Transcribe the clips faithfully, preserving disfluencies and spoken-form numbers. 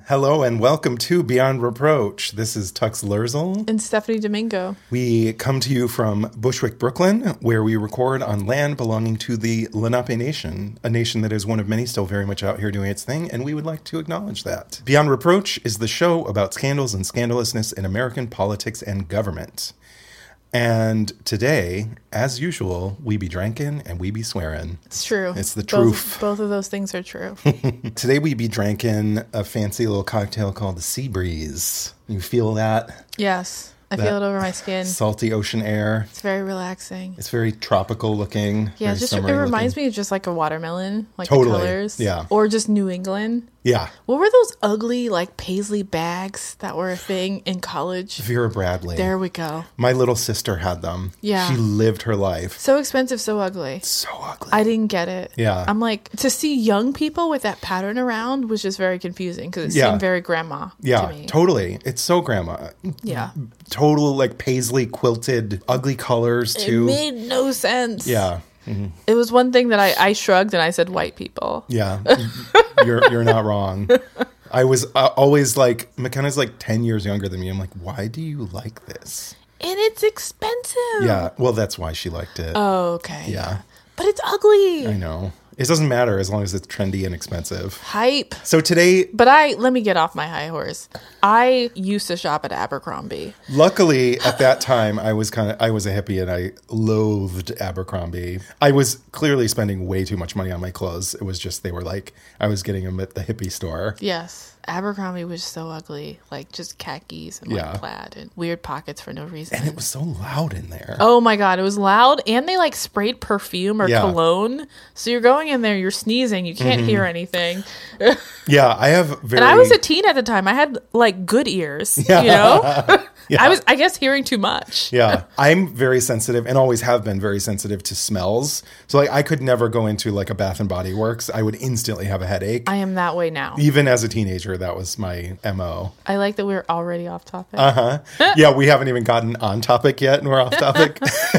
Hello and welcome to Beyond Reproach. This is Tux Lerzel. And Stephanie Domingo. We come to you from Bushwick, Brooklyn, where we record on land belonging to the Lenape Nation, a nation that is one of many still very much out here doing its thing, and we would like to acknowledge that. Beyond Reproach is the show about scandals and scandalousness in American politics and government. And today, as usual, we be drinking and we be swearing. It's true. It's the both, truth. Both of those things are true. Today we be drinking a fancy little cocktail called the Sea Breeze. You feel that? Yes. I That feel it over my skin. Salty ocean air. It's very relaxing. It's very tropical looking. Yeah, just it reminds me of just like a watermelon, like Totally, the colors. yeah. Or just New England. Yeah. What were those ugly like paisley bags that were a thing in college? Vera Bradley. There we go. My little sister had them. Yeah. She lived her life. So expensive, so ugly. So ugly. I didn't get it. Yeah. I'm like, to see young people with that pattern around was just very confusing because it Yeah. seemed very grandma yeah, to me. totally. It's so grandma. Yeah. Total like paisley quilted, ugly colors It too. made no sense. Yeah. Mm-hmm. It was one thing that I, I shrugged and I said white people. Yeah. you're you're not wrong. I was uh, always like, McKenna's like ten years younger than me. I'm like, why do you like this? And it's expensive. Yeah. Well, that's why she liked it. Oh, okay. Yeah. But it's ugly. I know. It doesn't matter as long as it's trendy and expensive. Hype. So today, But I, let me get off my high horse. I used to shop at Abercrombie. luckily at that time, I was kind of, I was a hippie and I loathed Abercrombie. I was clearly spending way too much money on my clothes. It was just, they were like, I was getting them at the hippie store. Yes. Abercrombie was so ugly. Like just khakis and like Yeah. plaid and weird pockets for no reason. And it was so loud in there. Oh my God, it was loud and they like sprayed perfume or Yeah. cologne. So you're going in there, you're sneezing, you can't Mm-hmm. hear anything. Yeah, I have very... And I was a teen at the time. I had like good ears, Yeah. you know? Yeah. I was, I guess, hearing too much. Yeah, I'm very sensitive and always have been very sensitive to smells. So like I could never go into like a Bath and Body Works. I would instantly have a headache. I am that way now. Even as a teenager, that was my M O. I like that we're already off topic. Uh-huh. Yeah, we haven't even gotten on topic yet and we're off topic.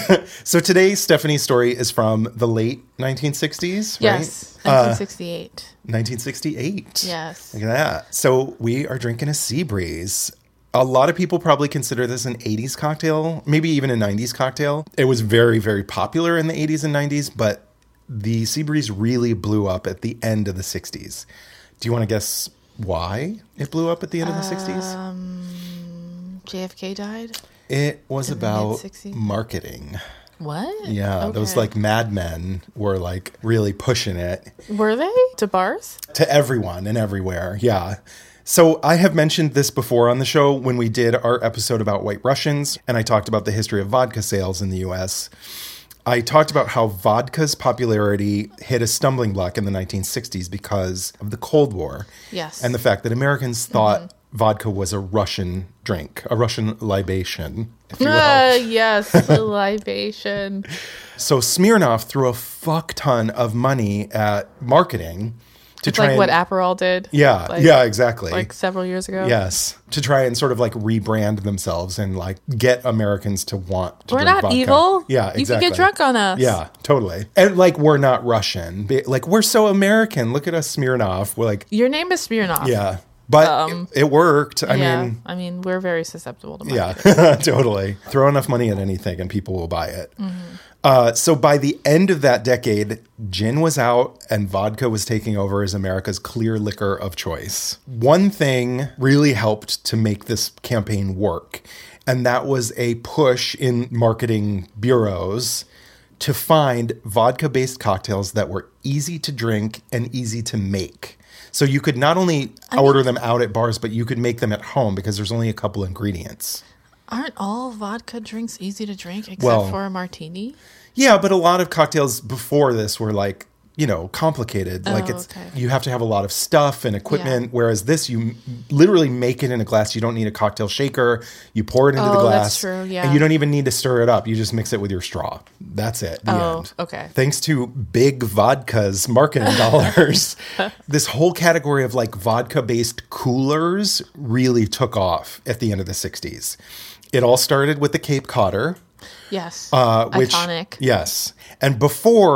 So today, Stephanie's story is from the late nineteen sixties, right? Yes, nineteen sixty-eight. nineteen sixty-eight. Yes. Look at that. So we are drinking a Sea Breeze. A lot of people probably consider this an eighties cocktail, maybe even a nineties cocktail. It was very, very popular in the eighties and nineties, but the Sea Breeze really blew up at the end of the sixties. Do you want to guess why it blew up at the end of the sixties? Um, J F K died? It was in the about mid-sixties? marketing. What? Yeah, those Okay. like Mad Men were like really pushing it Were they? To bars? to everyone and everywhere. Yeah. So I have mentioned this before on the show when we did our episode about White Russians, and I talked about the history of vodka sales in the U S. I talked about how vodka's popularity hit a stumbling block in the nineteen sixties because of the Cold War. Yes. And the fact that Americans thought vodka was a Russian drink, a Russian libation, if you will. Uh, yes, the libation. So Smirnoff threw a fuck ton of money at marketing to It's try like and, what Aperol did. yeah, like- yeah, exactly. Like several years ago. Yes, to try and sort of like rebrand themselves and like get Americans to want to We're drink not vodka. evil. Yeah, exactly. You can get drunk on us. Yeah, totally. And like we're not Russian. Be- Like we're so American. Look at us, Smirnoff. We're like, Your name is Smirnoff. yeah, but Um, it, it worked. I yeah. mean, I mean, we're very susceptible to marketing. yeah, totally. Throw enough money at anything and people will buy it. Mm-hmm. Uh, so by the end of that decade, gin was out and vodka was taking over as America's clear liquor of choice. One thing really helped to make this campaign work, and that was a push in marketing bureaus to find vodka-based cocktails that were easy to drink and easy to make. So you could not only order them out at bars, but you could make them at home because there's only a couple ingredients. Aren't all vodka drinks easy to drink except Well- for a martini? Yeah, but a lot of cocktails before this were like, you know, complicated. Like Oh, it's okay. you have to have a lot of stuff and equipment. Yeah. Whereas this, you m- literally make it in a glass. You don't need a cocktail shaker. You pour it into the Oh, glass. that's true, yeah. And you don't even need to stir it up. You just mix it with your straw. That's it. The Oh, end. okay. Thanks to Big Vodka's marketing dollars, this whole category of like vodka-based coolers really took off at the end of the sixties. It all started with the Cape Codder. Yes. Uh, which, Iconic. Yes. And before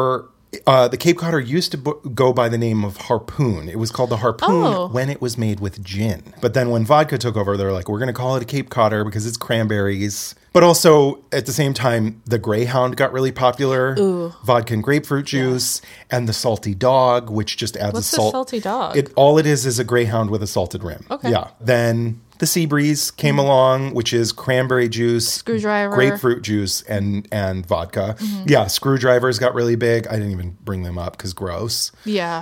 Uh, the Cape Codder used to bo- go by the name of Harpoon. It was called the Harpoon Oh. when it was made with gin. But then when vodka took over, they're like, we're going to call it a Cape Codder because it's cranberries. But also, at the same time, the Greyhound got really popular. Ooh. Vodka and grapefruit juice. And the Salty Dog, which just adds What's a the salt. Salty Dog? It, all it is is a Greyhound with a salted rim. Okay. Yeah. Then the Seabreeze came mm. along, which is cranberry juice, Screwdriver, grapefruit juice, and and vodka. Mm-hmm. Yeah, Screwdrivers got really big. I didn't even bring them up because gross. Yeah.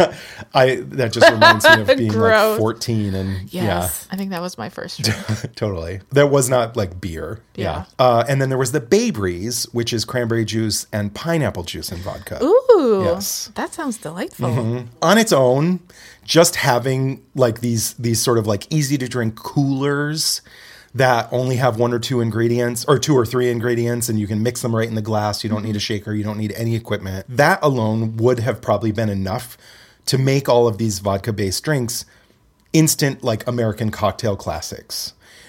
I that just reminds me of being Gross. like fourteen and Yes. I think that was my first drink. yeah, totally. That was not like beer. Yeah. Yeah. Uh, and then there was the Bay Breeze, which is cranberry juice and pineapple juice and vodka. Ooh. Yes. That sounds delightful. Mm-hmm. On its own, just having like these these sort of like easy to drink coolers that only have one or two ingredients or two or three ingredients and you can mix them right in the glass. You don't mm-hmm. need a shaker. You don't need any equipment. That alone would have probably been enough to make all of these vodka-based drinks instant like American cocktail classics.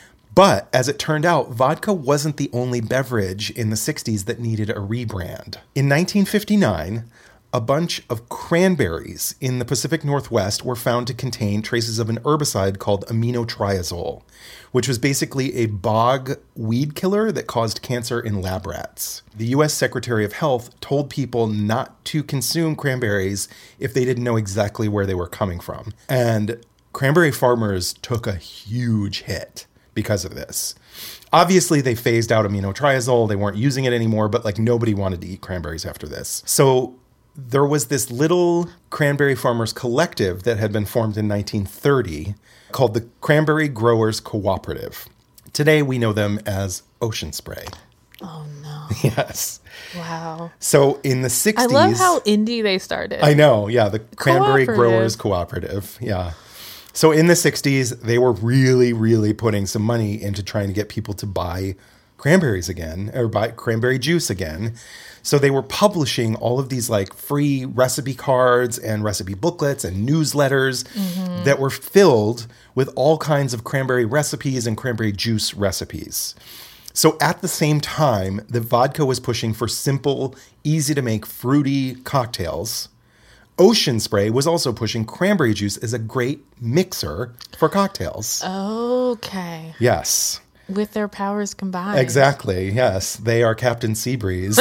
But as it turned out, vodka wasn't the only beverage in the sixties that needed a rebrand. In nineteen fifty-nine, a bunch of cranberries in the Pacific Northwest were found to contain traces of an herbicide called aminotriazole, which was basically a bog weed killer that caused cancer in lab rats. The U S Secretary of Health told people not to consume cranberries if they didn't know exactly where they were coming from. And cranberry farmers took a huge hit because of this. Obviously, they phased out aminotriazole. They weren't using it anymore, but like nobody wanted to eat cranberries after this. So there was this little cranberry farmers collective that had been formed in nineteen thirty called the Cranberry Growers Cooperative. Today, we know them as Ocean Spray. Oh, no. Yes. Wow. So in the sixties... I love how indie they started. I know, yeah. The Cranberry Cooperative. Growers Cooperative, yeah. So in the sixties, they were really, really putting some money into trying to get people to buy cranberries again, or buy cranberry juice again. So they were publishing all of these like free recipe cards and recipe booklets and newsletters mm-hmm. that were filled with all kinds of cranberry recipes and cranberry juice recipes. So at the same time that vodka was pushing for simple, easy to make fruity cocktails, Ocean Spray was also pushing cranberry juice as a great mixer for cocktails. Okay. Yes. With their powers combined. Exactly. Yes. They are Captain Seabreeze.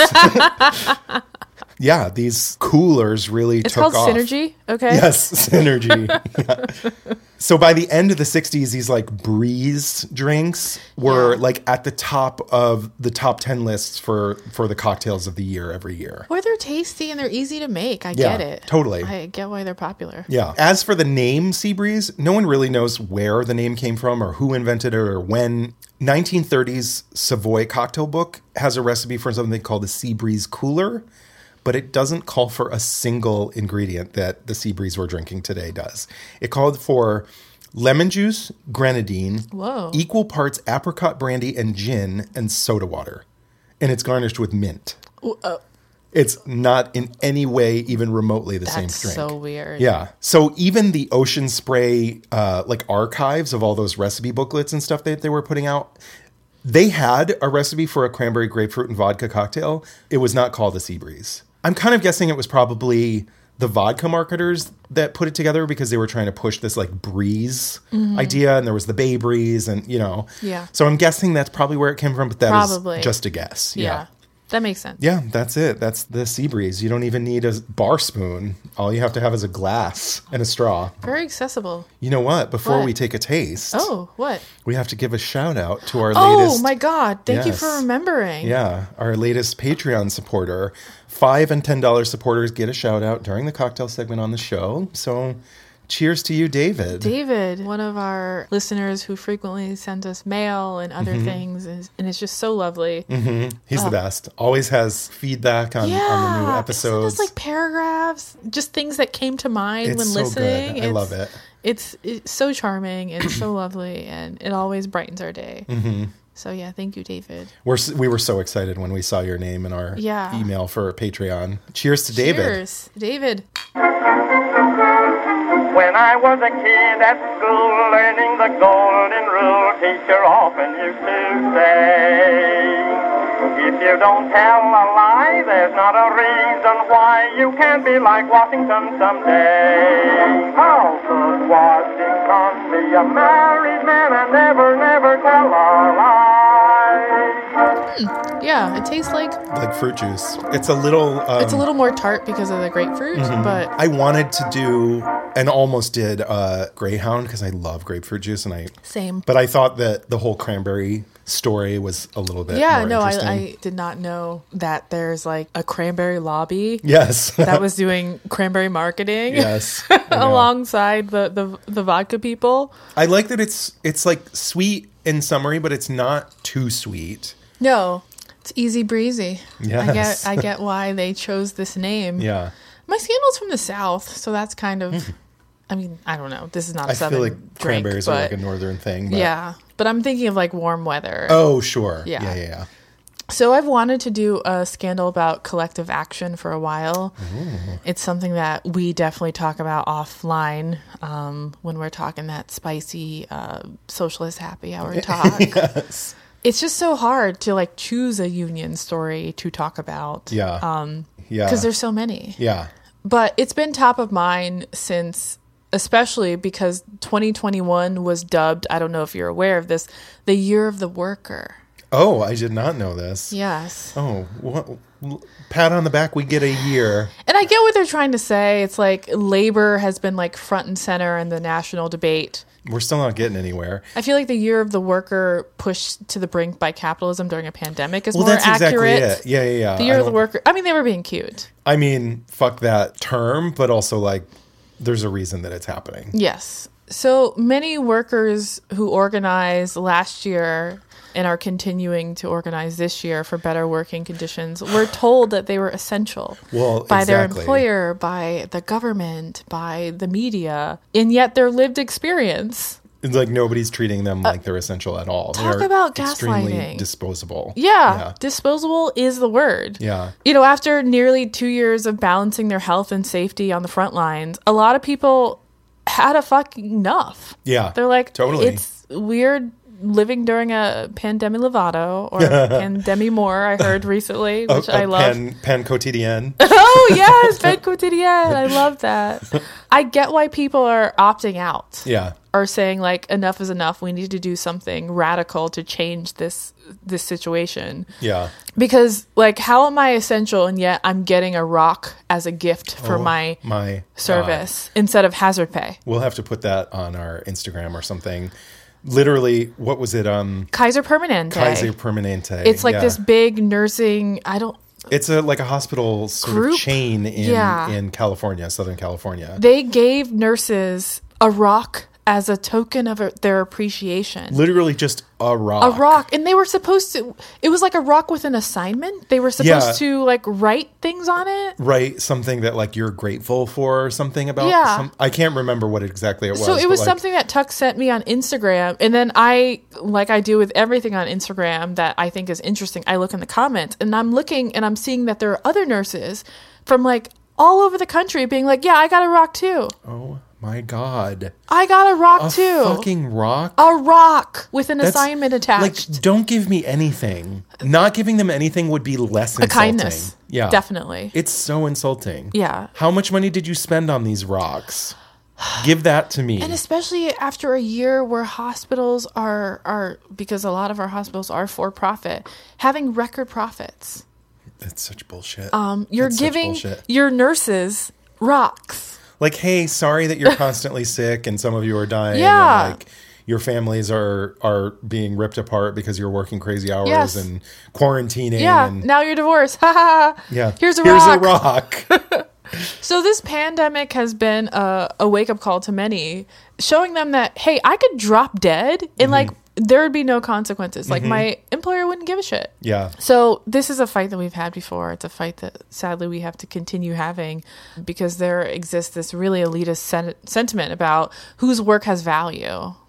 Yeah, these coolers really it's took off. It's called Synergy? Okay. Yes, Synergy. Yeah. So by the end of the sixties, these like breeze drinks were yeah. like at the top of the top ten lists for, for the cocktails of the year every year. Or they're tasty and they're easy to make. I yeah, get it. Totally. I get why they're popular. Yeah. As for the name Seabreeze, no one really knows where the name came from or who invented it or when. nineteen thirties Savoy cocktail book has a recipe for something called a Seabreeze cooler, but it doesn't call for a single ingredient that the Seabreeze we're drinking today does. It called for lemon juice, grenadine, Whoa. equal parts apricot brandy and gin, and soda water. And it's garnished with mint. Uh, It's not in any way even remotely the that's same drink. so weird. Yeah. So even the Ocean Spray uh, like archives of all those recipe booklets and stuff that they were putting out, they had a recipe for a cranberry grapefruit and vodka cocktail. It was not called a Seabreeze. I'm kind of guessing it was probably the vodka marketers that put it together because they were trying to push this like breeze mm-hmm. idea, and there was the Bay Breeze, and you know. Yeah. So I'm guessing that's probably where it came from, but that probably. is just a guess. Yeah. yeah. That makes sense. Yeah, that's it. That's the Seabreeze. You don't even need a bar spoon. All you have to have is a glass and a straw. Very accessible. You know what? Before What? we take a taste, Oh, what? we have to give a shout out to our Oh, latest. my God. Thank you Yes. for remembering. Yeah, our latest Patreon supporter. Five and ten dollar supporters get a shout out during the cocktail segment on the show. So, cheers to you, David. David, one of our listeners who frequently sends us mail and other Mm-hmm. things, is, and it's just so lovely. Mm-hmm. He's Oh. the best. Always has feedback on, Yeah, on the new send episodes. us like paragraphs, just things that came to mind It's when so listening. good. I It's- love it. It's, it's so charming and so lovely, and it always brightens our day. Mm-hmm. So yeah, thank you, David. We're, s- we were so excited when we saw your name in our Yeah. email for Patreon. Cheers to David. Cheers, David. When I was a kid at school learning the golden rule, teacher often used to say, If you don't tell a lie, there's not a reason why you can't be like Washington someday. How could Washington be a married man and never, never tell a lie? Yeah, it tastes like Like fruit juice. It's a little... Um, it's a little more tart because of the grapefruit, but I wanted to do, and almost did, uh, Greyhound because I love grapefruit juice, and I... same. But I thought that the whole cranberry story was a little bit Yeah, more no, I, interesting. I did not know that there's like a cranberry lobby Yes. that was doing cranberry marketing Yes. I know. alongside the, the the vodka people. I like that it's it's like sweet and summery, but it's not too sweet. No, it's easy breezy. I Yes. get I get why they chose this name. Yeah. My scandal's from the South, so that's kind of. I mean, I don't know. This is not a I southern feel like drink, cranberries but, are like a northern thing. But... Yeah, but I'm thinking of like warm weather. Oh, sure. Yeah. Yeah, yeah, yeah. So I've wanted to do a scandal about collective action for a while. Ooh. It's something that we definitely talk about offline um, when we're talking that spicy uh, socialist happy hour talk. Yes. It's just so hard to like choose a union story to talk about. Yeah. Um, Yeah. because there's so many. Yeah. But it's been top of mind since, especially because twenty twenty-one was dubbed, I don't know if you're aware of this, the year of the worker. Oh, I did not know this. Yes. Oh, what, pat on the back, we get a year. And I get what they're trying to say. It's like labor has been like front and center in the national debate. We're still not getting anywhere. I feel like the year of the worker pushed to the brink by capitalism during a pandemic is Well, more that's accurate. exactly it. Yeah, yeah, yeah. The year I of the don't- worker. I mean, they were being cute. I mean, fuck that term, but also like, there's a reason that it's happening. Yes. So many workers who organized last year and are continuing to organize this year for better working conditions were told that they were essential Well, by their exactly. employer, by the government, by the media, and yet their lived experience. It's like nobody's treating them like they're essential at all. talk They're about extremely gaslighting. disposable. Yeah, Yeah. disposable is the word. Yeah. You know, after nearly two years of balancing their health and safety on the front lines, a lot of people had a fucking enough. Yeah. They're like, Totally. it's weird living during a pandemic Lovato or pandemic more, I heard recently, which A- I a love. Pen, pen quotidienne. Oh, yes, Pen Quotidien. I love that. I get why people are opting out. Yeah. Are saying like enough is enough. We need to do something radical to change this this situation. Yeah. Because like, how am I essential and yet I'm getting a rock as a gift for Oh, my my service instead of hazard pay? We'll have to put that on our Instagram or something. Literally, what was it? Um, Kaiser Permanente. Kaiser Permanente. It's like Yeah. this big nursing. I don't. It's a like a hospital sort Group? of chain in Yeah. in California, Southern California. They gave nurses a rock as a token of their appreciation. Literally just a rock. A rock, and they were supposed to. It was like a rock with an assignment. They were supposed Yeah. to like write things on it. Right, something that like you're grateful for or something about. Yeah. Some, I can't remember what exactly it was. So it but, was like, something that Tuck sent me on Instagram, and then I, like I do with everything on Instagram that I think is interesting, I look in the comments, and I'm looking and I'm seeing that there are other nurses from like all over the country being like, "Yeah, I got a rock too. Oh my god, I got a rock a too. fucking rock." A rock with an That's- assignment attached. Like, don't give me anything. Not giving them anything would be less a insulting. kindness. Yeah, Definitely. It's so insulting. Yeah. How much money did you spend on these rocks? Give that to me. And especially after a year where hospitals are are because a lot of our hospitals are for profit, having record profits. That's such bullshit. Um, you're That's such giving bullshit. your nurses rocks. Like, hey, sorry that you're constantly sick and some of you are dying. Yeah. And like your families are are being ripped apart because you're working crazy hours Yes. and quarantining. Yeah. And, Now you're divorced. Ha ha ha. yeah. Here's a Here's rock. a rock. So this pandemic has been a, a wake up call to many, showing them that, hey, I could drop dead and Mm-hmm. like there would be no consequences. Like my employer wouldn't give a shit. Yeah. So this is a fight that we've had before. It's a fight that sadly we have to continue having because there exists this really elitist sen- sentiment about whose work has value.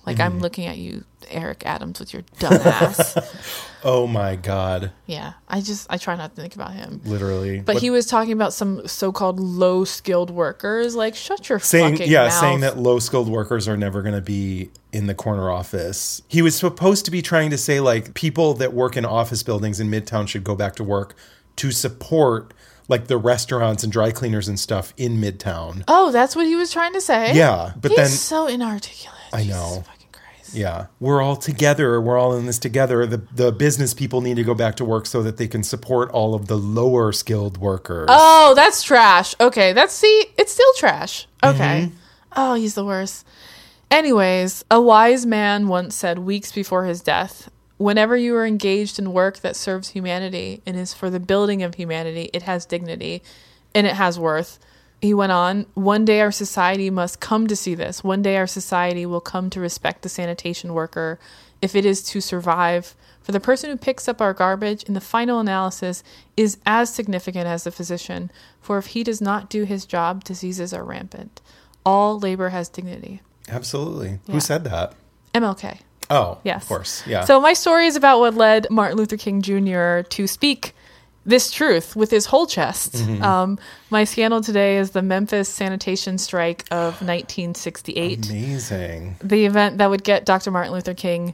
Like, I'm looking at you, Eric Adams, with your dumb ass. Oh my God. Yeah. I just, I try not to think about him. Literally. But What- he was talking about some so-called low-skilled workers. Like, shut your saying fucking yeah mouth. saying that low skilled workers are never going to be in the corner office. He was supposed to be trying to say like people that work in office buildings in Midtown should go back to work to support like the restaurants and dry cleaners and stuff in Midtown. Oh, that's what he was trying to say? Yeah, but He's then so inarticulate. I Jesus know. fucking Christ. yeah, we're all together. We're all in this together. The the business people need to go back to work so that they can support all of the lower skilled workers. Oh, that's trash. Okay, that's, see, it's still trash. Okay. Mm-hmm. Oh, he's the worst. Anyways, a wise man once said weeks before his death, whenever you are engaged in work that serves humanity and is for the building of humanity, it has dignity and it has worth. He went on, one day our society must come to see this. One day our society will come to respect the sanitation worker if it is to survive. For the person who picks up our garbage in the final analysis is as significant as the physician. For if he does not do his job, diseases are rampant. All labor has dignity. Absolutely. Yeah. Who said that? M L K. Oh, Yes. of course. Yeah. So my story is about what led Martin Luther King Junior to speak this truth with his whole chest. Mm-hmm. Um, my scandal today is the Memphis sanitation strike of nineteen sixty-eight. Amazing. The event that would get Doctor Martin Luther King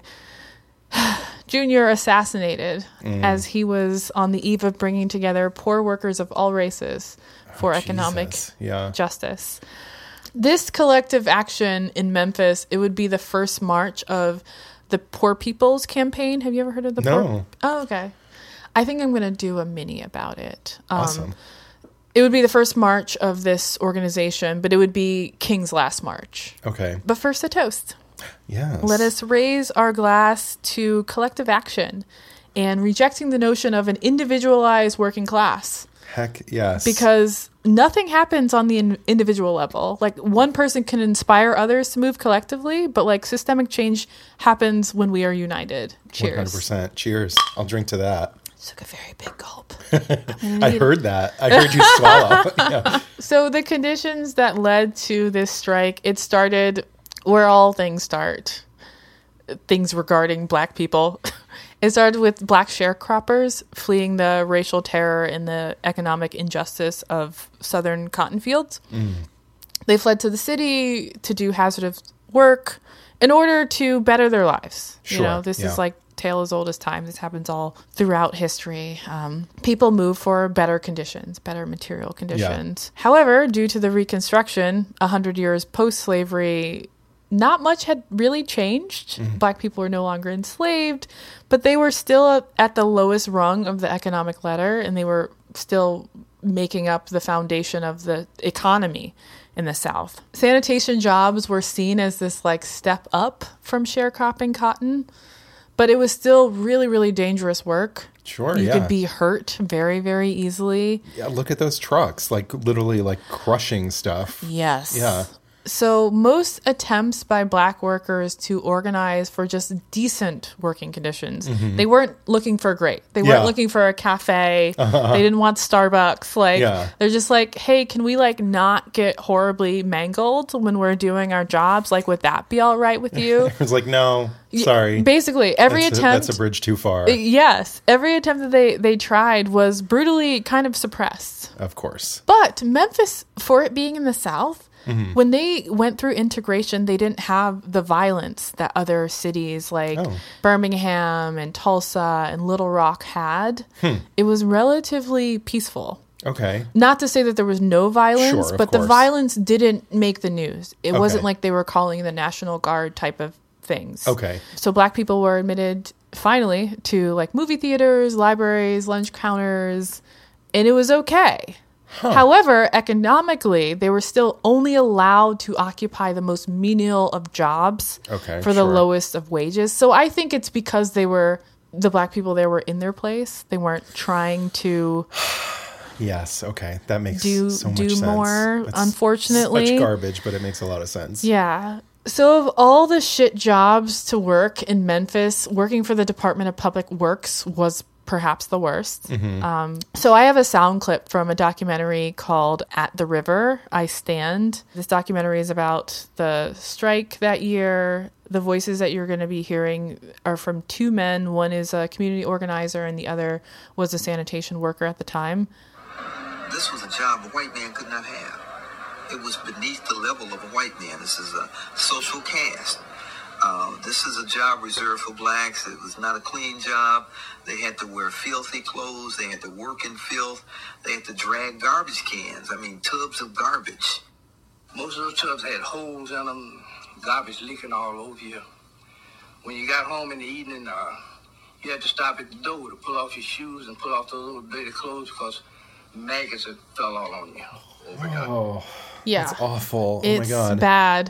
Junior assassinated Mm. as he was on the eve of bringing together poor workers of all races for economic Jesus. Yeah. justice. This collective action in Memphis, it would be the first march of the Poor People's Campaign. Have you ever heard of the No. Poor? Oh, okay. I think I'm going to do a mini about it. Um, Awesome. It would be the first march of this organization, but it would be King's last march. Okay. But first, a toast. Yes. Let us raise our glass to collective action and rejecting the notion of an individualized working class. Heck yes. Because nothing happens on the in- individual level. Like, one person can inspire others to move collectively, but like systemic change happens when we are united. Cheers. one hundred percent. Cheers. I'll drink to that. Took a very big gulp. I heard that. I heard you swallow. Yeah. So the conditions that led to this strike, it started where all things start. Things regarding black people. It started with black sharecroppers fleeing the racial terror and the economic injustice of southern cotton fields. Mm. They fled to the city to do hazardous work in order to better their lives. You Sure, know, this yeah. is like tale as old as time. This happens all throughout history. Um, people move for better conditions, better material conditions. However, due to the Reconstruction, a hundred years post-slavery, not much had really changed. Mm-hmm. Black people were no longer enslaved, but they were still at the lowest rung of the economic ladder, and they were still making up the foundation of the economy in the South. Sanitation jobs were seen as this like step up from sharecropping cotton, but it was still really, really dangerous work. Sure, You yeah. could be hurt very, very easily. Yeah, look at those trucks, like literally like crushing stuff. Yes. Yeah. So most attempts by black workers to organize for just decent working conditions, they weren't looking for great. They weren't Mm-hmm. Yeah. looking for a cafe. They didn't want Starbucks. Like, Yeah. they're just like, hey, can we like not get horribly mangled when we're doing our jobs? Like, would that be all right with you? It was like, no, sorry. Basically, every that's attempt. A, that's a bridge too far. Yes, every attempt that they, they tried was brutally kind of suppressed. Of course. But Memphis, for it being in the South, Mm-hmm. when they went through integration, they didn't have the violence that other cities like Oh. Birmingham and Tulsa and Little Rock had. Hmm. It was relatively peaceful. Okay. Not to say that there was no violence, Sure, of but the course. violence didn't make the news. It Okay. wasn't like they were calling the National Guard type of things. Okay. So black people were admitted finally to like movie theaters, libraries, lunch counters, and it was okay. However, economically, they were still only allowed to occupy the most menial of jobs Okay, for the sure. lowest of wages. So I think it's because they were, the black people there were in their place. They weren't trying to Yes. Okay. That makes do so much do sense. more, That's unfortunately. such garbage, but it makes a lot of sense. Yeah. So of all the shit jobs to work in Memphis, working for the Department of Public Works was perhaps the worst. Mm-hmm. Um, so I have a sound clip from a documentary called At the River, I Stand. This documentary is about the strike that year. The voices that you're going to be hearing are from two men. One is a community organizer and the other was a sanitation worker at the time. This was a job a white man could not have. It was beneath the level of a white man. This is a social caste. Uh, this is a job reserved for blacks. It was not a clean job. They had to wear filthy clothes. They had to work in filth. They had to drag garbage cans. I mean, tubs of garbage. Most of those tubs had holes in them, garbage leaking all over you. When you got home in the evening, uh, you had to stop at the door to pull off your shoes and pull off those little dirty clothes because maggots had fell all on you. Oh, yeah. That's awful. Oh, it's my God. bad.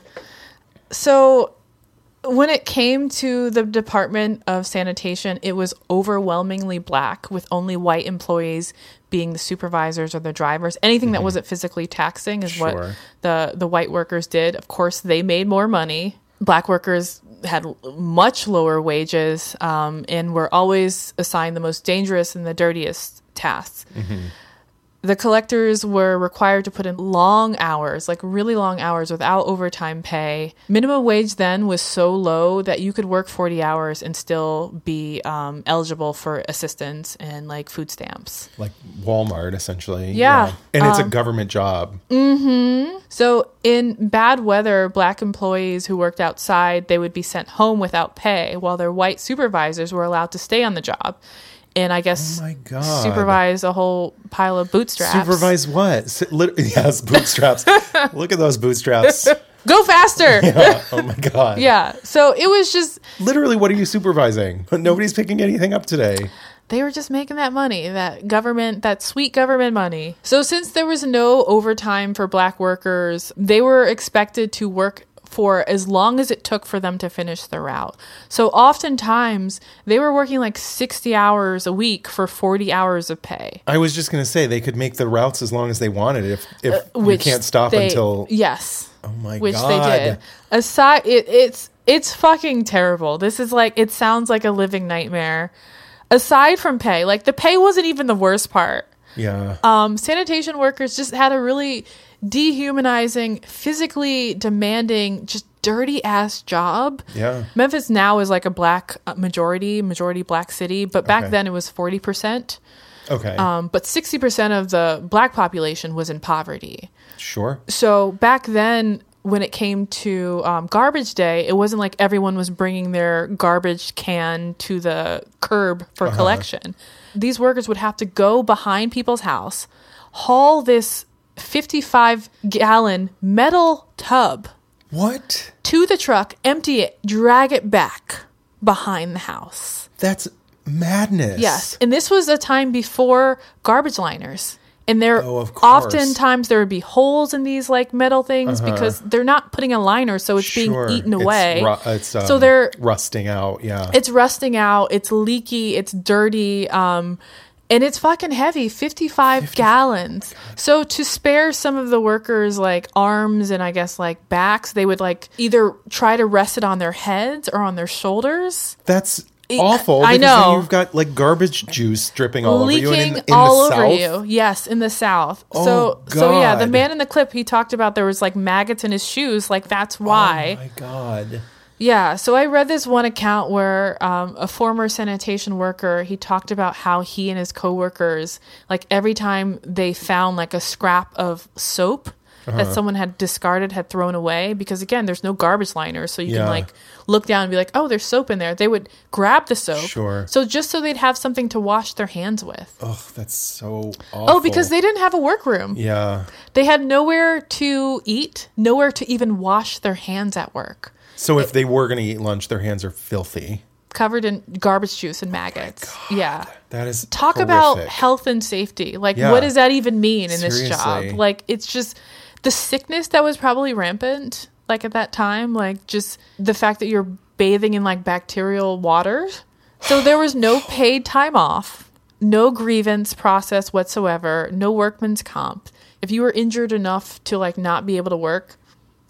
So when it came to the Department of Sanitation, it was overwhelmingly black, with only white employees being the supervisors or the drivers. Anything mm-hmm. that wasn't physically taxing is sure. what the, the white workers did. Of course, they made more money. Black workers had much lower wages um, and were always assigned the most dangerous and the dirtiest tasks. Mm-hmm. The collectors were required to put in long hours, like really long hours without overtime pay. Minimum wage then was so low that you could work forty hours and still be um, eligible for assistance and like food stamps. Like Walmart, essentially. Yeah. yeah. And it's um, a government job. Mm-hmm. So in bad weather, black employees who worked outside, they would be sent home without pay, while their white supervisors were allowed to stay on the job. And I guess oh my God. supervise a whole pile of bootstraps. Supervise what? S- lit- yes, bootstraps. Look at those bootstraps. Go faster. Yeah. Oh my God. Yeah. So it was just... Literally, what are you supervising? Nobody's picking anything up today. They were just making that money, that government, that sweet government money. So since there was no overtime for black workers, they were expected to work for as long as it took for them to finish the route. So oftentimes they were working like sixty hours a week for forty hours of pay. I was just going to say they could make the routes as long as they wanted if if uh, you can't stop they, until yes. Oh my which God. Which they did. Aside it, it's it's fucking terrible. This is like it sounds like a living nightmare. Aside from pay, like the pay wasn't even the worst part. Yeah. Um sanitation workers just had a really dehumanizing, physically demanding, just dirty ass job. Yeah. Memphis now is like a black majority, majority black city, but back okay. then it was forty percent. Okay. Um, but sixty percent of the black population was in poverty. Sure. So back then, when it came to um, garbage day, it wasn't like everyone was bringing their garbage can to the curb for uh-huh. collection. These workers would have to go behind people's house, haul this fifty-five gallon metal tub. What? To the truck, empty it, drag it back behind the house. That's madness. Yes. And this was a time before garbage liners. And there, oh, of course. oftentimes there would be holes in these like metal things uh-huh. because they're not putting a liner, so it's sure. being eaten away. It's, ru- it's um, so they're rusting out. Yeah, it's rusting out. It's leaky. It's dirty. Um, and it's fucking heavy, fifty-five fifty gallons. God. So to spare some of the workers like arms and I guess like backs, they would like either try to rest it on their heads or on their shoulders. That's awful. I know. Then you've got like garbage juice dripping all leaking over you. And in, in all the over South? you. Yes, in the South. Oh, so God. so yeah, the man in the clip, he talked about there was like maggots in his shoes. Like that's why. Oh my God. Yeah. So I read this one account where um, a former sanitation worker, he talked about how he and his coworkers, like every time they found like a scrap of soap uh-huh. that someone had discarded, had thrown away, because again, there's no garbage liner. So you yeah. can like look down and be like, oh, there's soap in there. They would grab the soap. Sure. So just so they'd have something to wash their hands with. Oh, that's so awful. Oh, because they didn't have a workroom. Yeah. They had nowhere to eat, nowhere to even wash their hands at work. So if it, they were going to eat lunch, their hands are filthy. Covered in garbage juice and maggots. Oh yeah. That is Talk horrific. About health and safety. Like, yeah. what does that even mean in Seriously. this job? Like, it's just the sickness that was probably rampant, like, at that time. Like, just the fact that you're bathing in, like, bacterial water. So there was no paid time off, no grievance process whatsoever, no workman's comp. If you were injured enough to, like, not be able to work,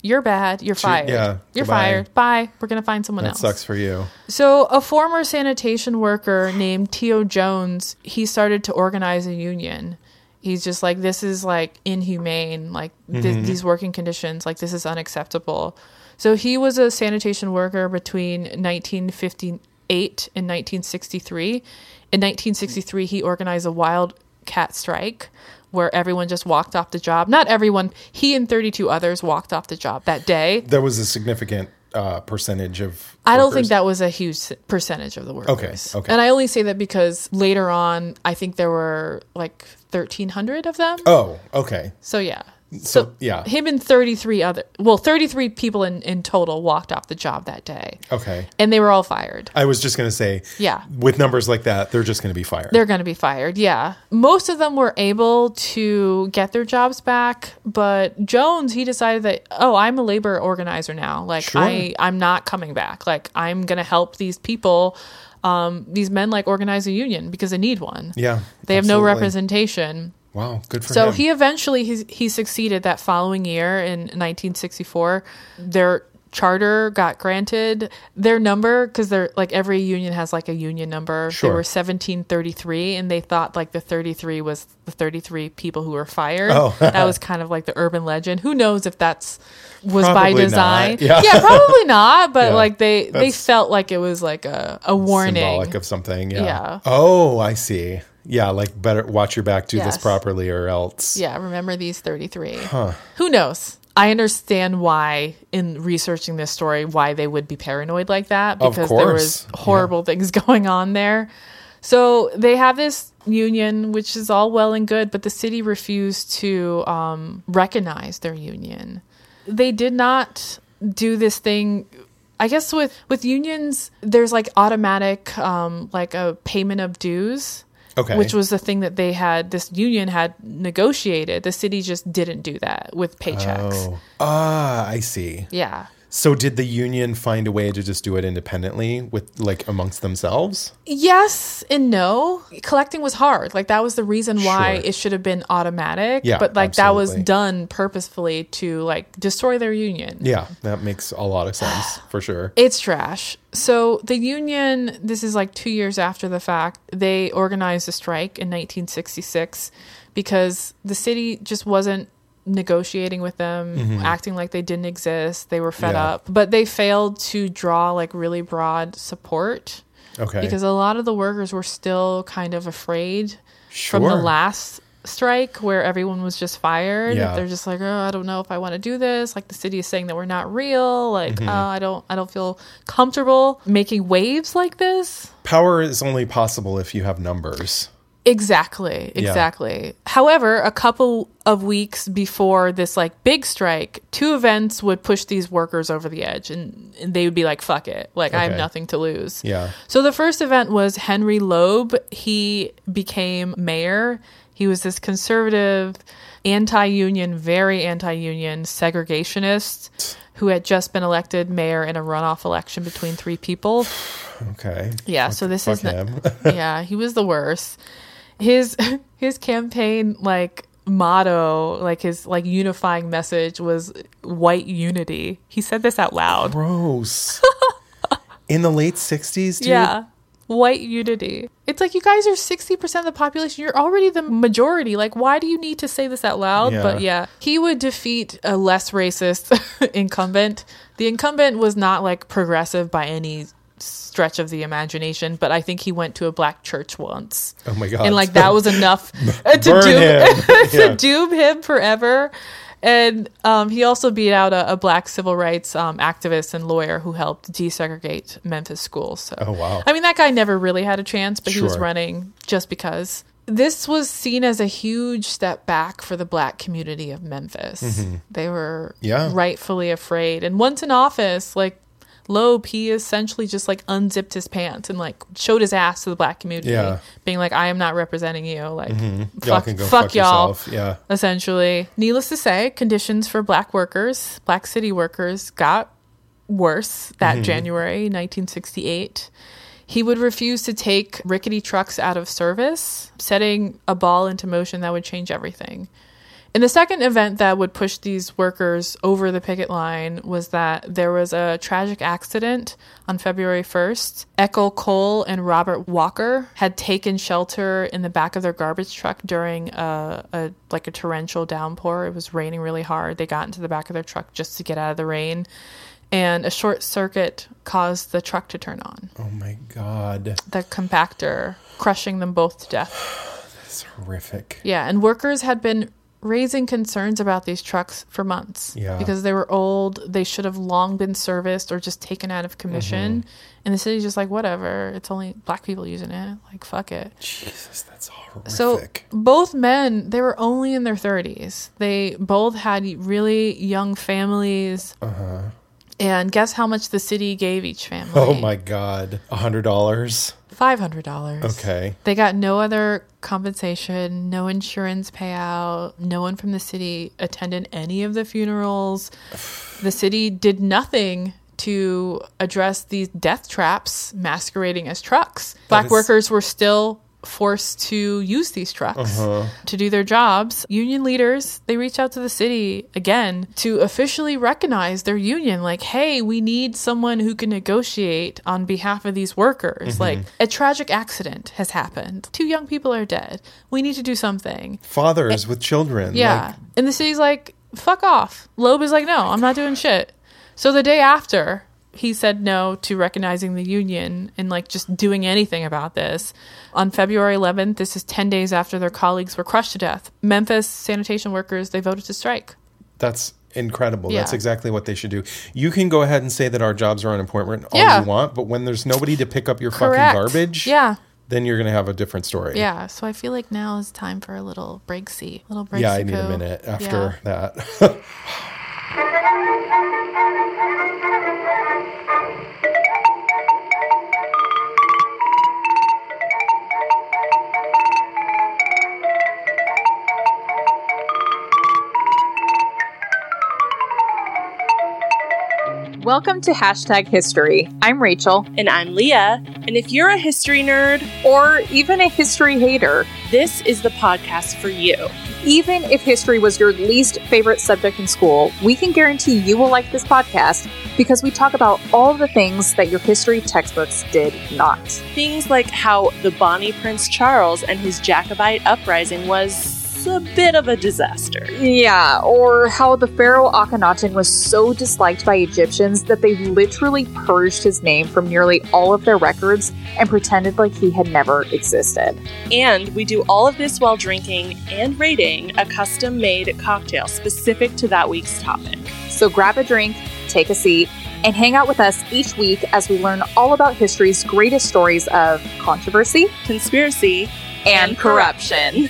you're bad. You're fired. yeah, You're goodbye. fired. Bye. We're going to find someone That else. sucks for you. So a former sanitation worker named Tio Jones, he started to organize a union. He's just like, this is like inhumane, like th- Mm-hmm. these working conditions, like this is unacceptable. So he was a sanitation worker between nineteen fifty-eight and nineteen sixty-three. In nineteen sixty-three, he organized a wildcat strike where everyone just walked off the job. Not everyone. He and thirty-two others walked off the job that day. There was a significant uh, percentage of I don't workers. think that was a huge s- percentage of the workers. Okay, okay. And I only say that because later on, I think there were like thirteen hundred of them. Oh, okay. So yeah. So, yeah. Him and thirty-three other, well, thirty-three people in, in total walked off the job that day. Okay. And they were all fired. I was just going to say, Yeah. with numbers like that, they're just going to be fired. They're going to be fired. Yeah. Most of them were able to get their jobs back, but Jones, he decided that, oh, I'm a labor organizer now. Like Sure. I, I'm not coming back. Like I'm going to help these people, um, these men like organize a union because they need one. Yeah. They have no absolutely. representation. Wow, good for So him. he eventually he, he succeeded that following year in nineteen sixty-four. Their charter got granted. Their number, because they're like every union has like a union number. Sure. They were seventeen thirty-three, and they thought like the thirty-three was the thirty-three people who were fired. Oh. That was kind of like the urban legend. Who knows if that's was by Probably design? not. Yeah. Yeah, probably not. But Yeah, like they they that's felt like it was like a a warning. Symbolic of something. Yeah. Yeah. Oh, I see. Yeah, like better watch your back, do Yes. this properly, or else. Yeah, remember these thirty-three. Who knows? I understand why, in researching this story, why they would be paranoid like that, Of because there was course. horrible things going on there. So they have this union, which is all well and good, but the city refused to um, recognize their union. They did not do this thing. I guess with, with unions, there's like automatic, um, like a payment of dues. Okay. Which was the thing that they had, this union had negotiated. The city just didn't do that with paychecks. Oh. Ah, I see. Yeah. So did the union find a way to just do it independently with like amongst themselves? Yes and no. Collecting was hard. Like that was the reason why Sure. it should have been automatic. Yeah, but like that was absolutely. done purposefully to like destroy their union. Yeah, that makes a lot of sense for sure. It's trash. So the union, this is like two years after the fact, they organized a strike in nineteen sixty-six because the city just wasn't negotiating with them, acting like they didn't exist. They were fed Yeah. up. But they failed to draw like really broad support Okay. because a lot of the workers were still kind of afraid from the Sure. last strike where everyone was just fired. Yeah. They're just like, oh, I don't know if I want to do this. Like the city is saying that we're not real. Like, Mm-hmm. oh, I don't, I don't feel comfortable making waves like this. Power is only possible if you have numbers. Exactly, exactly. However, a couple of weeks before this like big strike, two events would push these workers over the edge, and, and they would be like, "Fuck it! Like I have Okay. nothing to lose." Yeah. So the first event was Henry Loeb. He became mayor. He was this conservative, anti-union, very anti-union segregationist who had just been elected mayor in a runoff election between three people. Okay. Yeah, so this Fuck is not, him. yeah, he was the worst. His his campaign like motto, like his like unifying message was white unity. He said this out loud. Gross. In the late sixties, dude? Yeah. White unity. It's like you guys are sixty percent of the population. You're already the majority. Like, why do you need to say this out loud? Yeah. But yeah, he would defeat a less racist incumbent. The incumbent was not like progressive by any stretch of the imagination, but I think he went to a black church once. Oh my God. And like that was enough to Burn doom him. to Yeah. doom him forever. And um, he also beat out a, a black civil rights um, activist and lawyer who helped desegregate Memphis schools. So, Oh, wow. I mean, that guy never really had a chance, but he was Sure. running just because. This was seen as a huge step back for the black community of Memphis. They were Yeah. rightfully afraid. And once in office, like Loeb, he essentially just like unzipped his pants and like showed his ass to the black community, Yeah. being like, I am not representing you. Like, Y'all fuck, can go fuck, fuck y'all. yourself. Yeah. Essentially. Needless to say, conditions for black workers, black city workers, got worse that Mm-hmm. January nineteen sixty-eight. He would refuse to take rickety trucks out of service, setting a ball into motion that would change everything. And the second event that would push these workers over the picket line was that there was a tragic accident on February first. Eckel Cole and Robert Walker had taken shelter in the back of their garbage truck during a, a like a torrential downpour. It was raining really hard. They got into the back of their truck just to get out of the rain. And a short circuit caused the truck to turn on. Oh, my God. The compactor, crushing them both to death. That's horrific. Yeah, and workers had been raising concerns about these trucks for months. Yeah. Because they were old, they should have long been serviced or just taken out of commission. Mm-hmm. And the city's just like, whatever, it's only black people using it. Like, fuck it. Jesus, that's horrific. So both men, they were only in their thirties. They both had really young families. Uh-huh. And guess how much the city gave each family? Oh, my God. one hundred dollars? five hundred dollars. Okay. They got no other compensation, no insurance payout. No one from the city attended any of the funerals. The city did nothing to address these death traps masquerading as trucks. Black is- workers were still forced to use these trucks uh-huh. to do their jobs. Union leaders, they reached out to the city again to officially recognize their union. Like, hey, we need someone who can negotiate on behalf of these workers. Mm-hmm. Like, a tragic accident has happened. Two young people are dead. We need to do something. Fathers and, with children. Yeah. Like- and the city's like, fuck off. Loeb is like, no, I'm not doing shit. So the day after, he said no to recognizing the union and like just doing anything about this. On February eleventh, this is ten days after their colleagues were crushed to death, Memphis sanitation workers, they voted to strike. That's incredible. Yeah. That's exactly what they should do. You can go ahead and say that our jobs are unimportant all yeah. you want, but when there's nobody to pick up your Correct. fucking garbage, yeah. then you're going to have a different story. Yeah, so I feel like now is time for a little break-see. Little break Yeah, I need a minute after yeah. that. Welcome to Hashtag History. I'm Rachel. And I'm Leah. And if you're a history nerd, or even a history hater, this is the podcast for you. Even if history was your least favorite subject in school, we can guarantee you will like this podcast because we talk about all the things that your history textbooks did not. Things like how the Bonnie Prince Charles and his Jacobite uprising was a bit of a disaster. Yeah, or how the pharaoh Akhenaten was so disliked by Egyptians that they literally purged his name from nearly all of their records and pretended like he had never existed. And we do all of this while drinking and rating a custom-made cocktail specific to that week's topic. So grab a drink, take a seat, and hang out with us each week as we learn all about history's greatest stories of controversy, conspiracy, and, and corruption.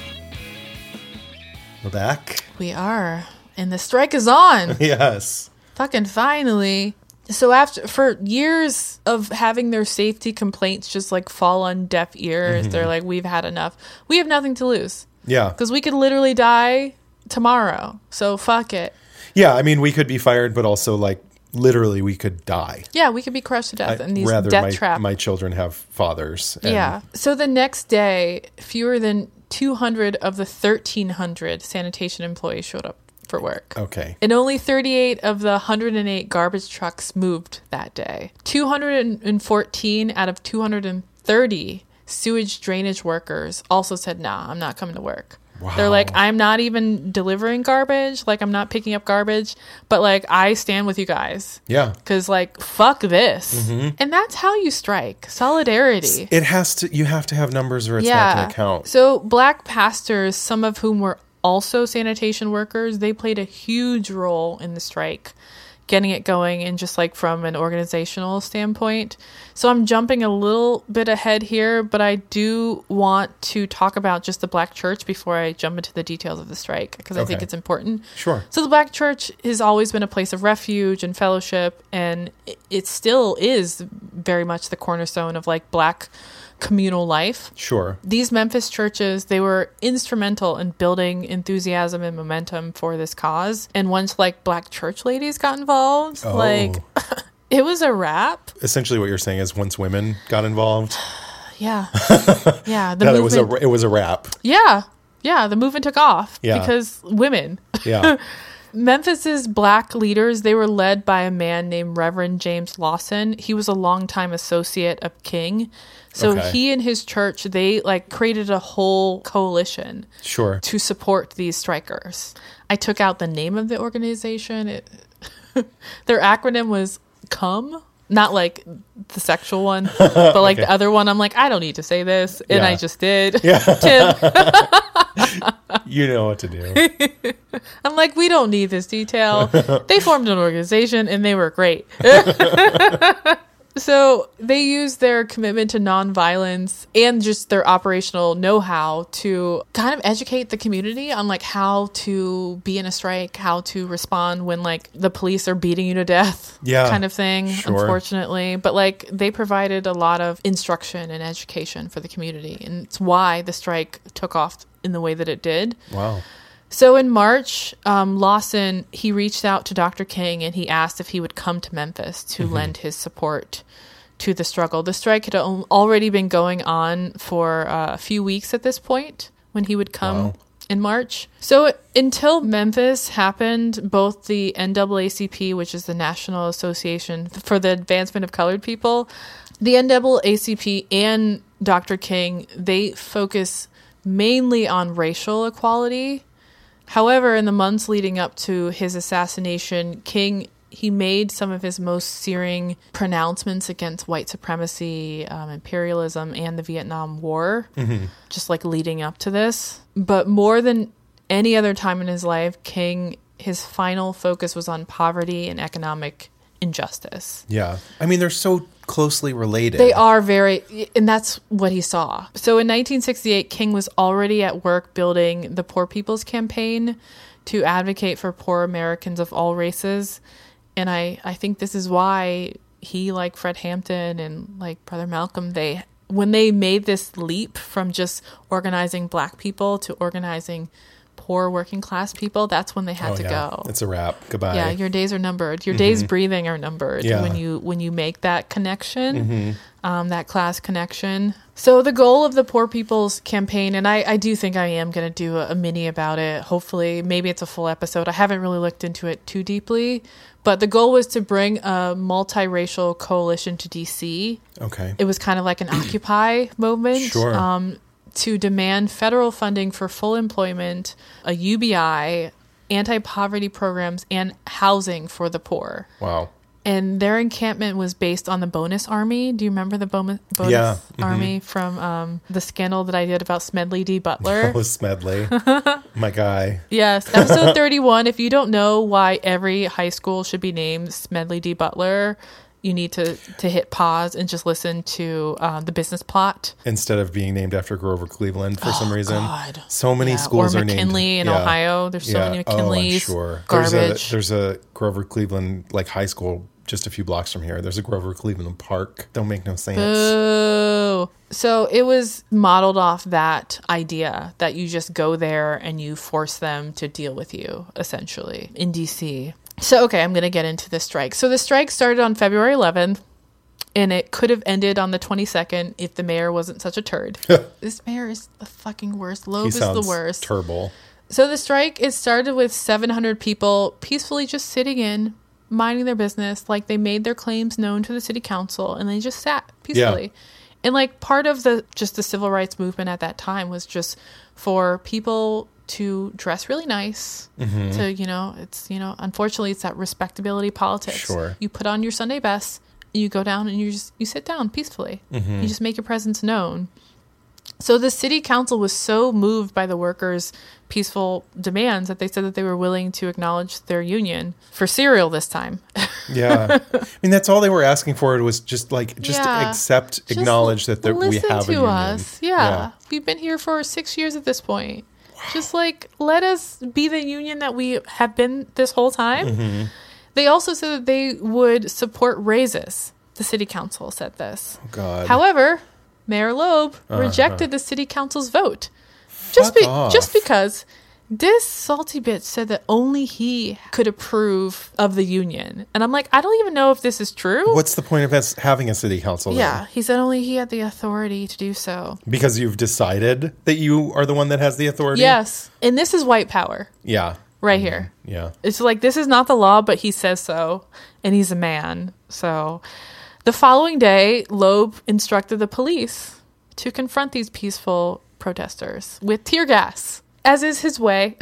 We're back. We are. And the strike is on. Yes. Fucking finally. So after for years of having their safety complaints just like fall on deaf ears, mm-hmm. they're like, we've had enough. We have nothing to lose. Yeah. Because we could literally die tomorrow. So fuck it. Yeah, I mean, we could be fired, but also like literally we could die. Yeah, we could be crushed to death I, in these rather death my, traps. my children have fathers. And yeah. So the next day, fewer than two hundred of the thirteen hundred sanitation employees showed up for work. Okay. And only thirty-eight of the one hundred eight garbage trucks moved that day. two hundred fourteen out of two hundred thirty sewage drainage workers also said, nah, I'm not coming to work. Wow. They're like, I'm not even delivering garbage. Like, I'm not picking up garbage. But, like, I stand with you guys. Yeah. Because, like, fuck this. Mm-hmm. And that's how you strike. Solidarity. It has to, you have to have numbers or it's yeah. not going to count. So, black pastors, some of whom were also sanitation workers, they played a huge role in the strike, getting it going and just like from an organizational standpoint. So I'm jumping a little bit ahead here, but I do want to talk about just the Black church before I jump into the details of the strike, because I okay. think it's important. Sure. So the Black church has always been a place of refuge and fellowship, and it still is very much the cornerstone of like Black communal life. Sure. These Memphis churches, they were instrumental in building enthusiasm and momentum for this cause. And once like Black church ladies got involved, oh. like it was a wrap. Essentially what you're saying is once women got involved. Yeah. Yeah. The that movement, it was a it was a wrap. Yeah. Yeah, the movement took off Yeah. because women. Yeah. Memphis's black leaders, they were led by a man named Reverend James Lawson. He was a longtime associate of King. So Okay. he and his church, they like created a whole coalition Sure. to support these strikers. I took out the name of the organization. It, their acronym was COME. Not like the sexual one, but like Okay. the other one. I'm like, I don't need to say this. And Yeah. I just did. Yeah. Tim. You know what to do. I'm like, we don't need this detail. They formed an organization and they were great. So they used their commitment to nonviolence and just their operational know-how to kind of educate the community on like how to be in a strike, how to respond when like the police are beating you to death, Yeah, kind of thing, sure. unfortunately. But like they provided a lot of instruction and education for the community. And it's why the strike took off in the way that it did. Wow. So in March, um, Lawson, he reached out to Doctor King and he asked if he would come to Memphis to Mm-hmm. lend his support to the struggle. The strike had al- already been going on for uh, a few weeks at this point when he would come Wow. in March. So until Memphis happened, both the N double A C P, which is the National Association for the Advancement of Colored People, the N double A C P and Doctor King, they focus mainly on racial equality. However, in the months leading up to his assassination, King, he made some of his most searing pronouncements against white supremacy, um, imperialism, and the Vietnam War, just like leading up to this. But more than any other time in his life, King, his final focus was on poverty and economic injustice. Yeah. I mean, they're so closely related. They are very, and that's what he saw. So in nineteen sixty-eight, King was already at work building the Poor People's Campaign to advocate for poor Americans of all races. And I, I think this is why he, like Fred Hampton and like Brother Malcolm, they, when they made this leap from just organizing black people to organizing poor working class people, that's when they had Oh, to yeah. go. It's a wrap. Goodbye. Yeah, your days are numbered. Your days breathing are numbered Yeah. when you when you make that connection, um, that class connection. So the goal of the Poor People's Campaign, and I, I do think I am going to do a, a mini about it. Hopefully, maybe it's a full episode. I haven't really looked into it too deeply, but the goal was to bring a multiracial coalition to D C. Okay. It was kind of like an Occupy movement. Sure. Um, to demand federal funding for full employment, a U B I, anti-poverty programs, and housing for the poor. Wow. And their encampment was based on the Bonus Army. Do you remember the Bonus, bonus Yeah, mhm. Army from um, the scandal that I did about Smedley D. Butler? Oh, Smedley. My guy. Yes, episode thirty-one. If you don't know why every high school should be named Smedley D. Butler, you need to, to hit pause and just listen to uh, the business plot. Instead of being named after Grover Cleveland for some reason. Oh, God. So many Yeah, schools or are named. McKinley in yeah. Ohio. There's so Yeah. many Oh, I'm McKinleys. sure. Garbage. There's a, there's a Grover Cleveland like high school just a few blocks from here. There's a Grover Cleveland Park. Don't make no sense. Boo. So it was modeled off that idea that you just go there and you force them to deal with you, essentially, in D C. So, okay, I'm going to get into the strike. So the strike started on February eleventh. And it could have ended on the twenty-second if the mayor wasn't such a turd. This mayor is the fucking worst. Loeb He is sounds the worst. terrible. So the strike, it started with seven hundred people peacefully just sitting in, minding their business. Like they made their claims known to the city council and they just sat peacefully. And like part of the just the civil rights movement at that time was just for people to dress really nice. Mm-hmm. To, you know, it's, you know, unfortunately it's that respectability politics. Sure. You put on your Sunday best. You go down and you just you sit down peacefully. Mm-hmm. You just make your presence known. So the city council was so moved by the workers' peaceful demands that they said that they were willing to acknowledge their union for cereal this time. Yeah. I mean, that's all they were asking for. It was just like, just Yeah. accept, Just acknowledge that there, we listen have a to union. us. Yeah. We've been here for six years at this point. Just like, let us be the union that we have been this whole time. Mm-hmm. They also said that they would support raises. The city council said this. Oh, God. However, Mayor Loeb Uh-huh. rejected the city council's vote. Just Fuck be- off. just because This salty bitch said that only he could approve of the union. And I'm like, I don't even know if this is true. What's the point of us having a city council? Yeah, then? he said only he had the authority to do so. Because you've decided that you are the one that has the authority? Yes. And this is white power. Yeah. Right here. Yeah. It's like, this is not the law, but he says so. And he's a man. So the following day, Loeb instructed the police to confront these peaceful protesters with tear gas, as is his way.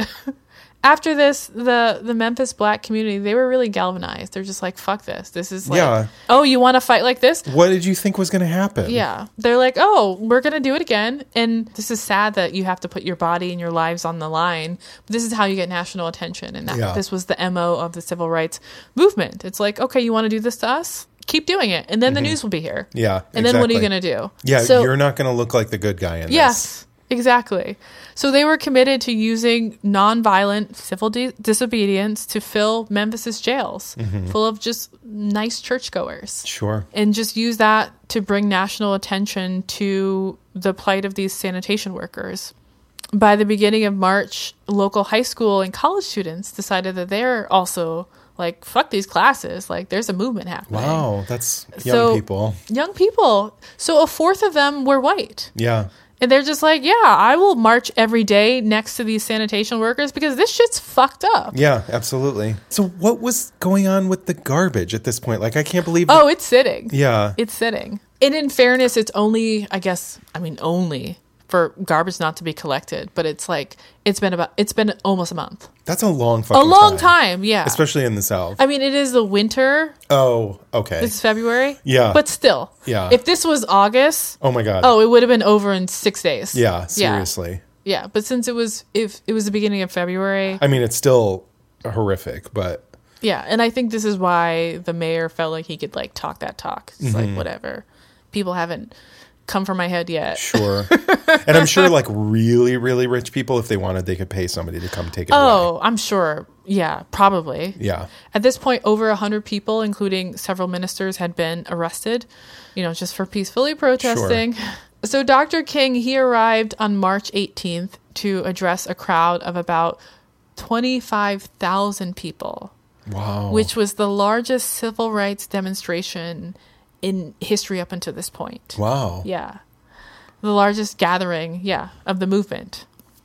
After this, the, the Memphis black community, they were really galvanized. They're just like, fuck this. This is like, Yeah. oh, you want to fight like this? What did you think was going to happen? Yeah. They're like, oh, we're going to do it again. And this is sad that you have to put your body and your lives on the line. But this is how you get national attention. And that Yeah. this was the M O of the civil rights movement. It's like, okay, you want to do this to us? Keep doing it. And then the news will be here. Yeah. And then what are you exactly. going to do? Yeah, So- you're not going to look like the good guy in this. Yes, exactly. So they were committed to using nonviolent civil di- disobedience to fill Memphis's jails full of just nice churchgoers. Sure. And just use that to bring national attention to the plight of these sanitation workers. By the beginning of March, local high school and college students decided that they're also like, fuck these classes. Like, there's a movement happening. Wow, that's young So- people. Young people. So a fourth of them were white. Yeah. And they're just like, yeah, I will march every day next to these sanitation workers because this shit's fucked up. Yeah, absolutely. So what was going on with the garbage at this point? Like, I can't believe... Oh, it's sitting. Yeah. It's sitting. And in fairness, it's only, I guess, I mean, only for garbage not to be collected. But it's like, it's been about, it's been almost a month. That's a long fucking A long time. time, yeah. Especially in the South. I mean, it is the winter. Oh, okay. It's February. Yeah. But still. Yeah. If this was August, Oh my God. oh, it would have been over in six days. Yeah, seriously. Yeah. But since it was, if it was the beginning of February. I mean, it's still horrific, but... Yeah, and I think this is why the mayor felt like he could like talk that talk. It's Mm-hmm. like whatever. People haven't come for my head yet. Sure. And I'm sure like really, really rich people, if they wanted, they could pay somebody to come take it away. Oh, I'm sure. Yeah, probably. Yeah. At this point, over a hundred people, including several ministers, had been arrested. You know, just for peacefully protesting. So Doctor King, he arrived on March eighteenth to address a crowd of about twenty-five thousand people. Wow. Which was the largest civil rights demonstration in history up until this point. Wow. Yeah. The largest gathering, yeah, of the movement.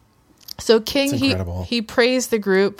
So King, That's he, incredible. he praised the group,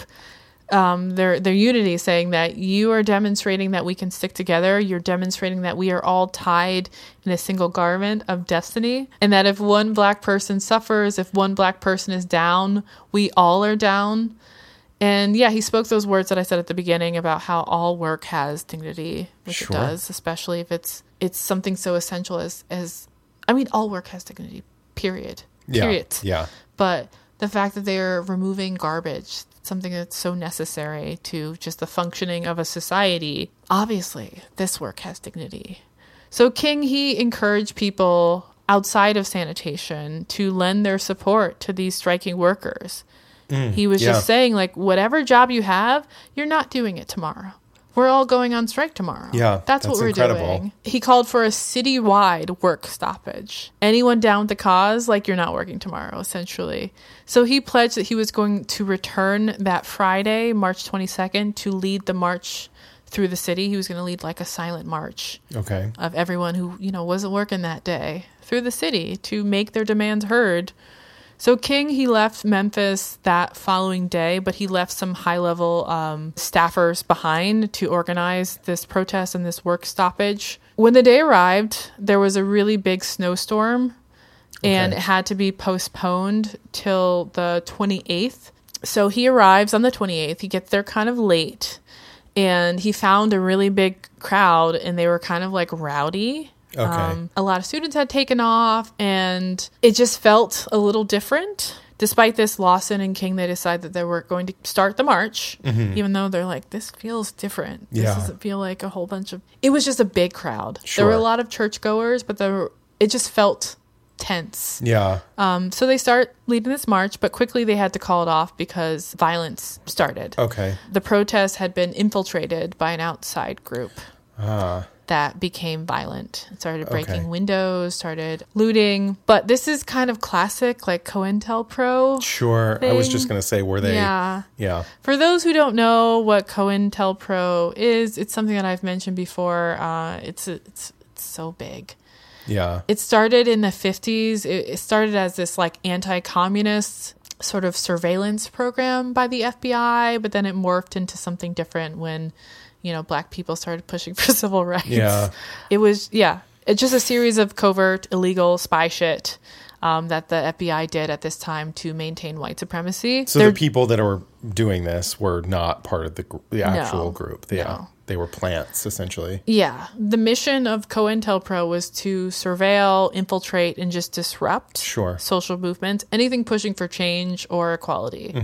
um, their, their unity, saying that you are demonstrating that we can stick together. You're demonstrating that we are all tied in a single garment of destiny. And that if one black person suffers, if one black person is down, we all are down. And yeah, he spoke those words that I said at the beginning about how all work has dignity, which Sure. it does, especially if it's it's something so essential as as I mean, all work has dignity. Period. Yeah. Period. Yeah. But the fact that they're removing garbage, something that's so necessary to just the functioning of a society, obviously this work has dignity. So King, he encouraged people outside of sanitation to lend their support to these striking workers. He was yeah. just saying, like, whatever job you have, you're not doing it tomorrow. We're all going on strike tomorrow. Yeah, That's, that's what we're incredible. doing. He called for a citywide work stoppage. Anyone down with the cause, like, you're not working tomorrow, essentially. So he pledged that he was going to return that Friday, March twenty-second, to lead the march through the city. He was going to lead, like, a silent march Okay. of everyone who, you know, wasn't working that day through the city to make their demands heard. So King, he left Memphis that following day, but he left some high-level um, staffers behind to organize this protest and this work stoppage. When the day arrived, there was a really big snowstorm, and Okay. it had to be postponed till the twenty-eighth. So he arrives on the twenty-eighth. He gets there kind of late, and he found a really big crowd, and they were kind of like rowdy. Okay. Um, a lot of students had taken off, and it just felt a little different. Despite this, Lawson and King, they decided that they were going to start the march, even though they're like, this feels different. This Yeah. doesn't feel like a whole bunch of... It was just a big crowd. There Sure. were a lot of churchgoers, but there were, it just felt tense. Yeah. Um, so they start leading this march, but quickly they had to call it off because violence started. Okay. The protest had been infiltrated by an outside group. Ah. that became violent. It started breaking Okay. windows, started looting. But this is kind of classic, like COINTELPRO. Sure. I was thing. just going to say, were they? Yeah. Yeah. For those who don't know what COINTELPRO is, it's something that I've mentioned before. Uh, it's, it's it's so big. Yeah. It started in the fifties. It, it started as this like anti-communist sort of surveillance program by the F B I, but then it morphed into something different when, you know, black people started pushing for civil rights. Yeah. It was, yeah, it's just a series of covert, illegal spy shit um, that the F B I did at this time to maintain white supremacy. So They're- the people that were doing this were not part of the gr- the actual No. group. Yeah. No. They were plants, essentially. Yeah. The mission of COINTELPRO was to surveil, infiltrate, and just disrupt Sure. social movements, anything pushing for change or equality.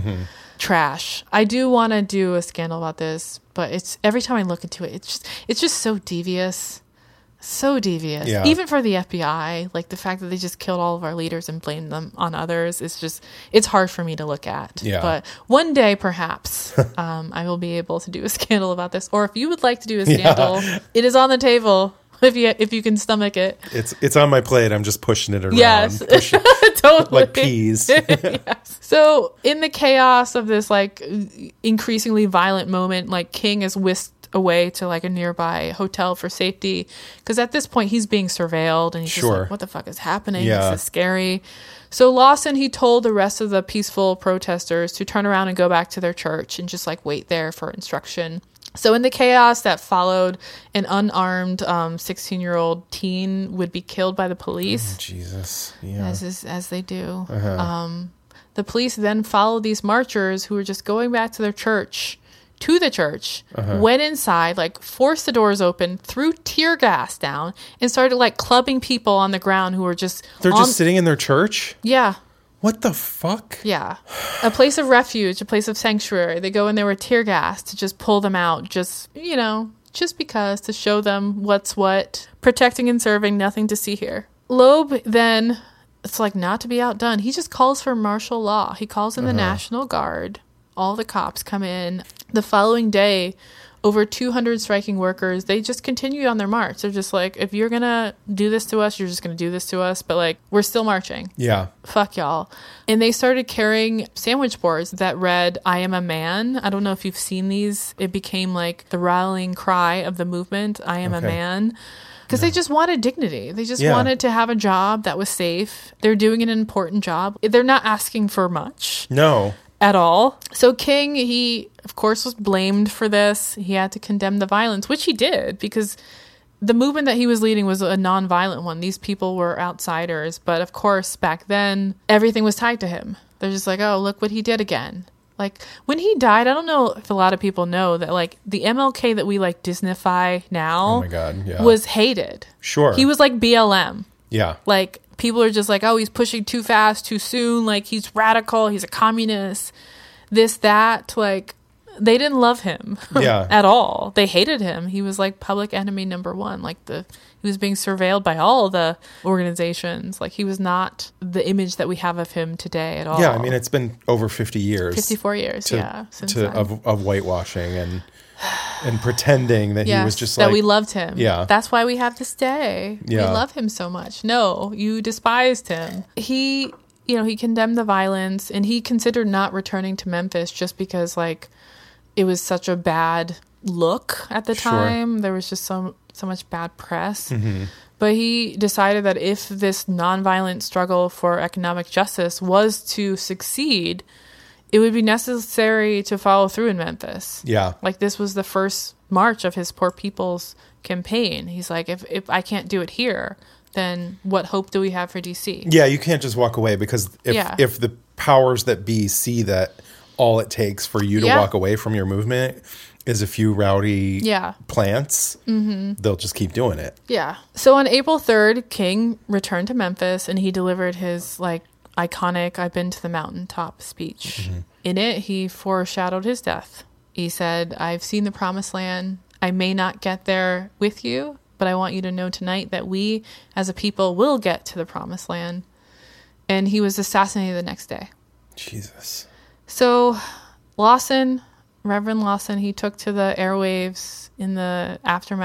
Trash. I do want to do a scandal about this, but it's every time I look into it, it's just it's just so devious. So devious. Yeah. Even for the F B I, like the fact that they just killed all of our leaders and blamed them on others, it's just, it's hard for me to look at. Yeah. But one day, perhaps, um, I will be able to do a scandal about this. Or if you would like to do a scandal, it is on the table if you if you can stomach it. It's it's on my plate. I'm just pushing it around. Yes. Push it Totally. like peas. Yes. So in the chaos of this like increasingly violent moment, like King is whisked away to like a nearby hotel for safety because at this point he's being surveilled and he's just Sure. like, what the fuck is happening? Yeah. This is scary. So Lawson, he told the rest of the peaceful protesters to turn around and go back to their church and just like wait there for instruction. So in the chaos that followed, an unarmed um, sixteen-year-old teen would be killed by the police. Jesus. Yeah. As is, as they do. Um, the police then followed these marchers who were just going back to their church, to the church, went inside, like forced the doors open, threw tear gas down, and started like clubbing people on the ground who were just They're on- just sitting in their church? yeah. What the fuck? Yeah. A place of refuge, a place of sanctuary. They go in there with tear gas to just pull them out, just, you know, just because, to show them what's what. Protecting and serving, nothing to see here. Loeb then, it's like not to be outdone. He just calls for martial law. He calls in the National Guard. All the cops come in. The following day, over two hundred striking workers, they just continued on their march. They're just like, if you're going to do this to us, you're just going to do this to us. But like, we're still marching. Yeah. Fuck y'all. And they started carrying sandwich boards that read, I am a man. I don't know if you've seen these. It became like the rallying cry of the movement, I am Okay. a man. Because they just wanted dignity. They just Yeah. wanted to have a job that was safe. They're doing an important job. They're not asking for much No. at all. So King, he, of course, was blamed for this. He had to condemn the violence, which he did, because the movement that he was leading was a non-violent one. These people were outsiders. But of course, back then, everything was tied to him. They're just like, oh, look what he did again. Like, when he died, I don't know if a lot of people know that, like, the M L K that we, like, Disneyfy now Oh my God. Yeah. was hated. Sure. He was like B L M. Yeah. Like, people are just like, oh, he's pushing too fast, too soon. Like, he's radical. He's a communist. This, that. Like, they didn't love him Yeah. at all. They hated him. He was like public enemy number one. Like, the he was being surveilled by all the organizations. Like, he was not the image that we have of him today at all. Yeah. I mean, it's been over fifty years. fifty-four years, to, yeah. Since to, then. of, of whitewashing and and pretending that Yes, he was just that like. we loved him. Yeah. That's why we have this day. Yeah. We love him so much. No, you despised him. He, you know, he condemned the violence and he considered not returning to Memphis just because, like, it was such a bad look at the Sure. time. There was just so, so much bad press. Mm-hmm. But he decided that if this nonviolent struggle for economic justice was to succeed, it would be necessary to follow through in Memphis. Yeah. Like, this was the first march of his Poor People's Campaign. He's like, if, if I can't do it here, then what hope do we have for D C? Yeah. You can't just walk away because if, Yeah. if the powers that be see that all it takes for you to Yeah. walk away from your movement is a few rowdy Yeah. plants, mm-hmm. they'll just keep doing it. Yeah. So on April third, King returned to Memphis and he delivered his, like, iconic I've been to the mountaintop speech. Mm-hmm. In it, he foreshadowed his death. He said, I've seen the promised land. I may not get there with you, but I want you to know tonight that we as a people will get to the promised land. And he was assassinated the next day. Jesus. So Lawson, Reverend Lawson, he took to the airwaves in the aftermath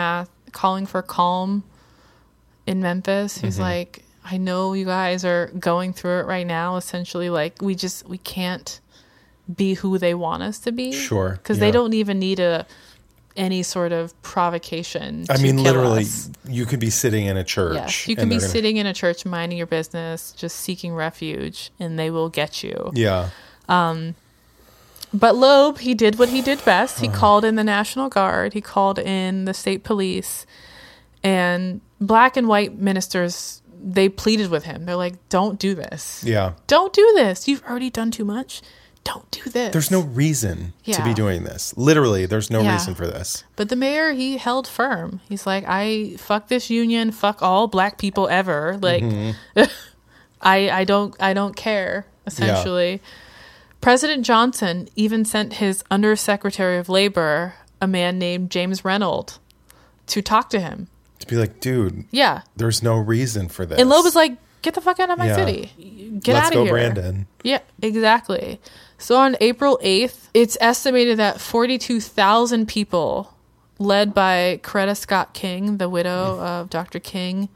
calling for calm in Memphis. He's mm-hmm. like, I know you guys are going through it right now. Essentially, like, we just, we can't be who they want us to be. Sure. Because yeah. they don't even need a any sort of provocation I to mean, kill literally, us. You could be sitting in a church. Yes, you can be gonna... sitting in a church minding your business, just seeking refuge, and they will get you. Yeah. Um, but Loeb, he did what he did best. He called in the National Guard. He called in the state police. And black and white ministers, they pleaded with him. They're like, don't do this. Yeah. Don't do this. You've already done too much. Don't do this. There's no reason yeah. to be doing this. Literally, there's no yeah. reason for this. But the mayor, he held firm. He's like, I fuck this union, fuck all black people ever. Like, mm-hmm. I I don't I don't care, essentially. Yeah. President Johnson even sent his Undersecretary of Labor, a man named James Reynolds, to talk to him. To be like, dude, yeah, there's no reason for this. And Loeb was like, get the fuck out of my yeah. city. Get Let's out of go, here. Brandon. Yeah, exactly. So on April eighth, it's estimated that forty-two thousand people, led by Coretta Scott King, the widow of Doctor King,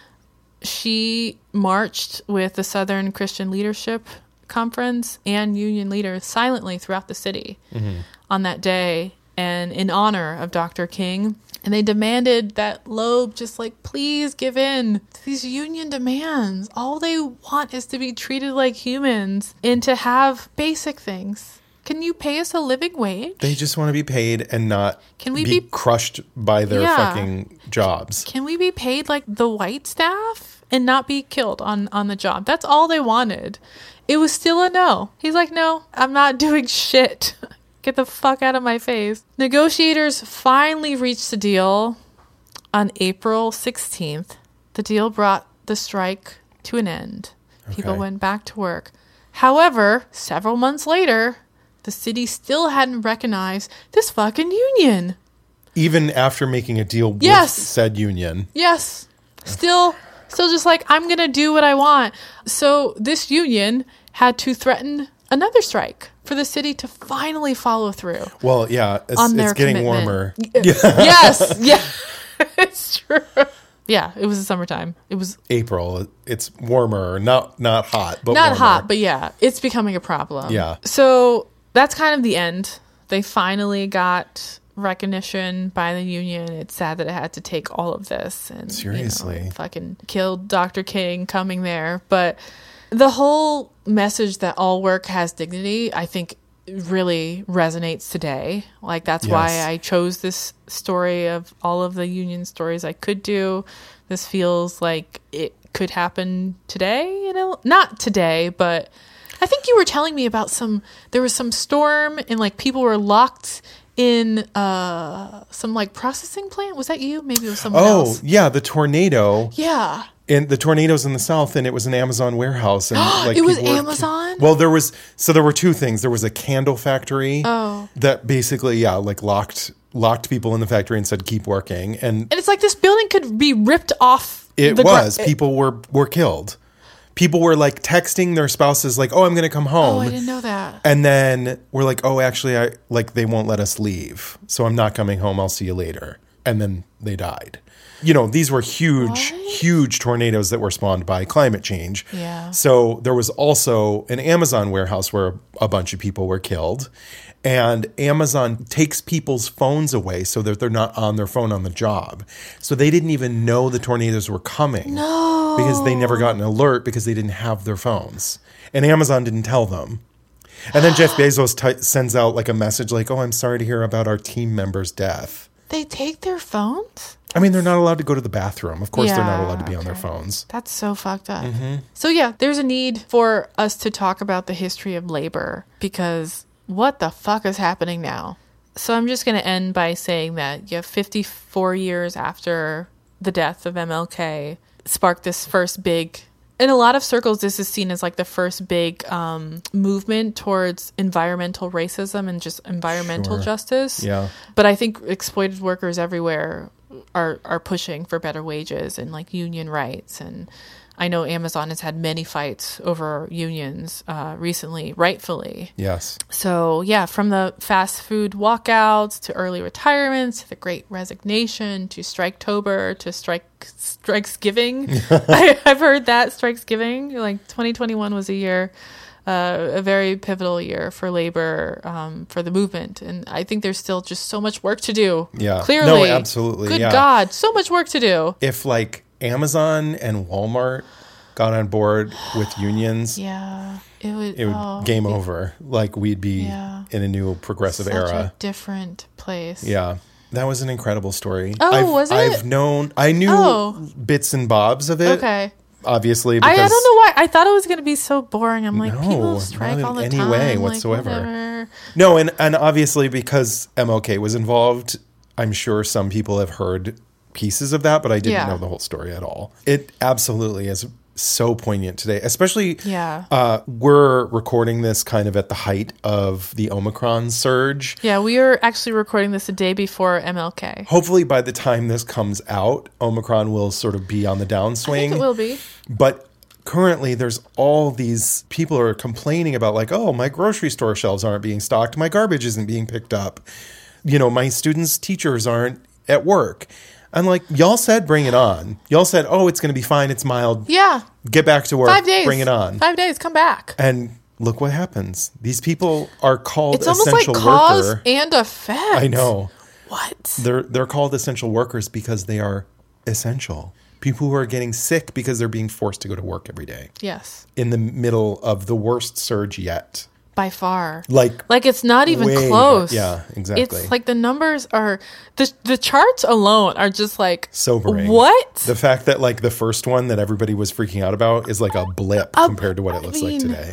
she marched with the Southern Christian Leadership Conference and union leaders silently throughout the city mm-hmm. on that day and in honor of Doctor King. And they demanded that Loeb just like, please give in to these union demands. All they want is to be treated like humans and to have basic things. Can you pay us a living wage? They just want to be paid and not Can we be, be crushed by their yeah. fucking jobs. Can we be paid like the white staff and not be killed on, on the job? That's all they wanted. It was still a no. He's like, no, I'm not doing shit. Get the fuck out of my face. Negotiators finally reached a deal on April sixteenth. The deal brought the strike to an end. Okay. People went back to work. However, several months later, the city still hadn't recognized this fucking union. Even after making a deal yes. with said union. Yes. Still, still just like, I'm going to do what I want. So this union had to threaten another strike for the city to finally follow through. Well, yeah, it's, on their it's getting commitment. warmer. Yes, yeah, it's true. Yeah, it was the summertime. It was April. It's warmer, not not hot, but not warmer. hot, but yeah, it's becoming a problem. Yeah. So that's kind of the end. They finally got recognition by the union. It's sad that it had to take all of this and seriously, you know, fucking killed Doctor King coming there, but. The whole message that all work has dignity, I think, really resonates today. Like, that's yes. why I chose this story of all of the union stories I could do. This feels like it could happen today, you know? Not today, but I think you were telling me about some, there was some storm and, like, people were locked in uh, some, like, processing plant. Was that you? Maybe it was someone oh, else. Oh, yeah, the tornado. Yeah. And the tornadoes in the south, and it was an Amazon warehouse. And like it was were, Amazon? Well, there was, so there were two things. There was a candle factory oh. that basically, yeah, like locked locked people in the factory and said, keep working. And, and it's like this building could be ripped off. It the was. Gra- people were, were killed. People were like texting their spouses like, oh, I'm going to come home. Oh, I didn't know that. And then we're like, oh, actually, I like they won't let us leave. So I'm not coming home. I'll see you later. And then they died. You know, these were huge, what? huge tornadoes that were spawned by climate change. Yeah. So there was also an Amazon warehouse where a bunch of people were killed. And Amazon takes people's phones away so that they're not on their phone on the job. So they didn't even know the tornadoes were coming. No. Because they never got an alert because they didn't have their phones. And Amazon didn't tell them. And then Jeff Bezos t- sends out like a message like, oh, I'm sorry to hear about our team member's death. They take their phones? I mean, they're not allowed to go to the bathroom. Of course, yeah, they're not allowed to be okay. on their phones. That's so fucked up. Mm-hmm. So, yeah, there's a need for us to talk about the history of labor because what the fuck is happening now? So I'm just going to end by saying that you have fifty-four years after the death of M L K sparked this first big... In a lot of circles, this is seen as like the first big um, movement towards environmental racism and just environmental sure. justice. Yeah. But I think exploited workers everywhere are are pushing for better wages and like union rights. And I know Amazon has had many fights over unions uh, recently, rightfully. Yes. So yeah, from the fast food walkouts to early retirements to the Great Resignation to Striketober to strike Strikesgiving. I, I've heard that Strikesgiving. Like twenty twenty-one was a year. Uh, a very pivotal year for labor, um, for the movement. And I think there's still just so much work to do. Yeah. Clearly. No, absolutely. Good yeah. God, so much work to do. If like Amazon and Walmart got on board with unions, Yeah. It would, it would oh, game it- over. Like we'd be Yeah. in a new progressive such era. a different place. Yeah. That was an incredible story. Oh, I've, was it? I've known, I knew Oh. bits and bobs of it. Okay. Obviously, I, because I don't know why. I thought it was going to be so boring. I'm like, No, people strike not in all the any time. way like, whatsoever. whatever. No, and, and obviously because M L K was involved, I'm sure some people have heard pieces of that, but I didn't Yeah. know the whole story at all. It absolutely is so poignant today, especially Yeah. uh, we're recording this kind of at the height of the Omicron surge. Yeah, we are actually recording this a day before M L K. Hopefully by the time this comes out, Omicron will sort of be on the I downswing. think it will be. But currently, there's all these people are complaining about like, oh, my grocery store shelves aren't being stocked. My garbage isn't being picked up. You know, my students' teachers aren't at work. I'm like, y'all said bring it on. Y'all said, oh, it's going to be fine. It's mild. Yeah. Get back to work. Five days. Bring it on. Five days. Come back. And look what happens. These people are called It's almost like essential cause worker. and effect. I know. What? They're they're called essential workers because they are essential. People who are getting sick because they're being forced to go to work every day Yes. in the middle of the worst surge yet. By far. Like, Like it's not even way- close. yeah, exactly. It's like the numbers are the the charts alone are just like sobering. What? The fact that like the first one that everybody was freaking out about is like a blip compared to what it looks mean, like today.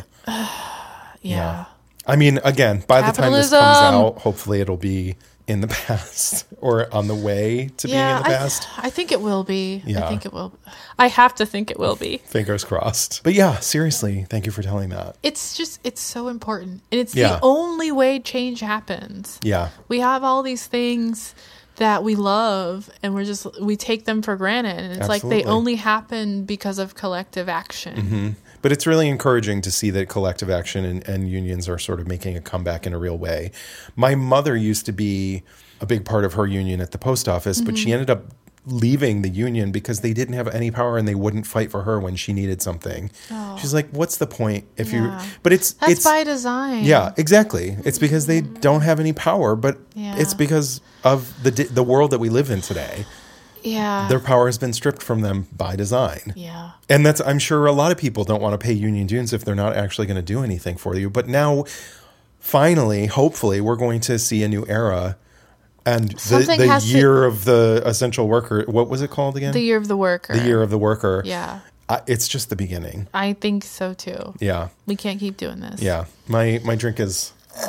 yeah. I mean, again, by the time this comes Capitalism. out, hopefully it'll be in the past or on the way to Yeah, being in the I, past. I think it will be. Yeah. I think it will. I have to think it will be. Fingers crossed. But yeah, seriously, thank you for telling that. It's just, it's so important. And it's Yeah. the only way change happens. Yeah. We have all these things that we love and we're just, we take them for granted. And it's like they Absolutely. only happen because of collective action. But it's really encouraging to see that collective action and, and unions are sort of making a comeback in a real way. My mother used to be a big part of her union at the post office, but Mm-hmm. she ended up leaving the union because they didn't have any power and they wouldn't fight for her when she needed something. She's like, what's the point if Yeah. you, but it's, That's it's, by design. yeah, exactly. It's because they don't have any power, but Yeah. it's because of the, di- the world that we live in today. Yeah. Their power has been stripped from them by design. yeah. And that's, I'm sure a lot of people don't want to pay union dues if they're not actually going to do anything for you. But now, finally, hopefully, we're going to see a new era. And the, Something the has to- year of the essential worker, what was it called again? The year of the worker. The year of the worker. Yeah. Uh, it's just the beginning. I think so too. Yeah. We can't keep doing this. Yeah. My my drink is,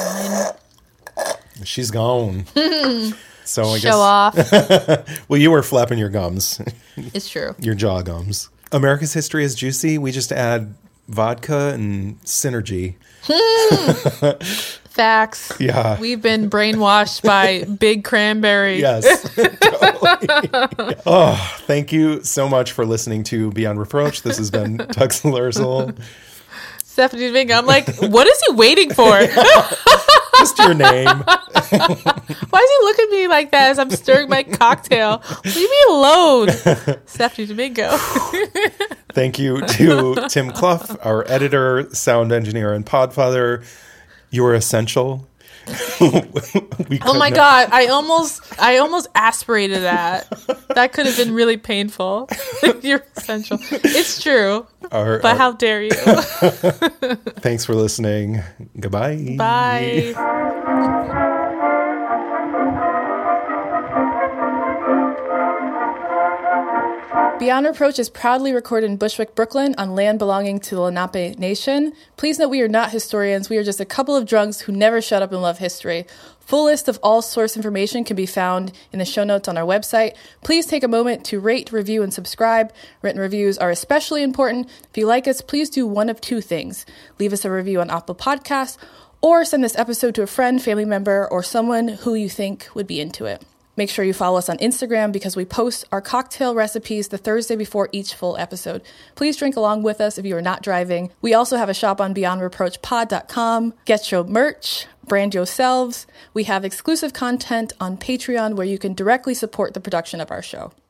she's gone. So I Show guess, off. well, you were flapping your gums, It's true. your jaw gums. America's history is juicy. We just add vodka and synergy. Facts. Yeah. We've been brainwashed by Big Cranberry. Yes. Totally. Oh, thank you so much for listening to Beyond Reproach. This has been Tux Lursel. Stephanie Domingo. I'm like, what is he waiting for? Just your name. Why does he look at me like that as I'm stirring my cocktail? Leave me alone. Stephanie Domingo. Thank you to Tim Clough, our editor, sound engineer, and podfather. You are essential. We Oh my couldn't- god, I almost I almost aspirated that. That could have been really painful. You're essential. It's true. Our- But our- how dare you? Thanks for listening. Goodbye. Bye. Beyond Reproach is proudly recorded in Bushwick, Brooklyn, on land belonging to the Lenape Nation. Please note we are not historians. We are just a couple of drunks who never shut up and love history. Full list of all source information can be found in the show notes on our website. Please take a moment to rate, review, and subscribe. Written reviews are especially important. If you like us, please do one of two things. Leave us a review on Apple Podcasts, or send this episode to a friend, family member, or someone who you think would be into it. Make sure you follow us on Instagram because we post our cocktail recipes the Thursday before each full episode. Please drink along with us if you are not driving. We also have a shop on beyond reproach pod dot com. Get your merch, brand yourselves. We have exclusive content on Patreon where you can directly support the production of our show.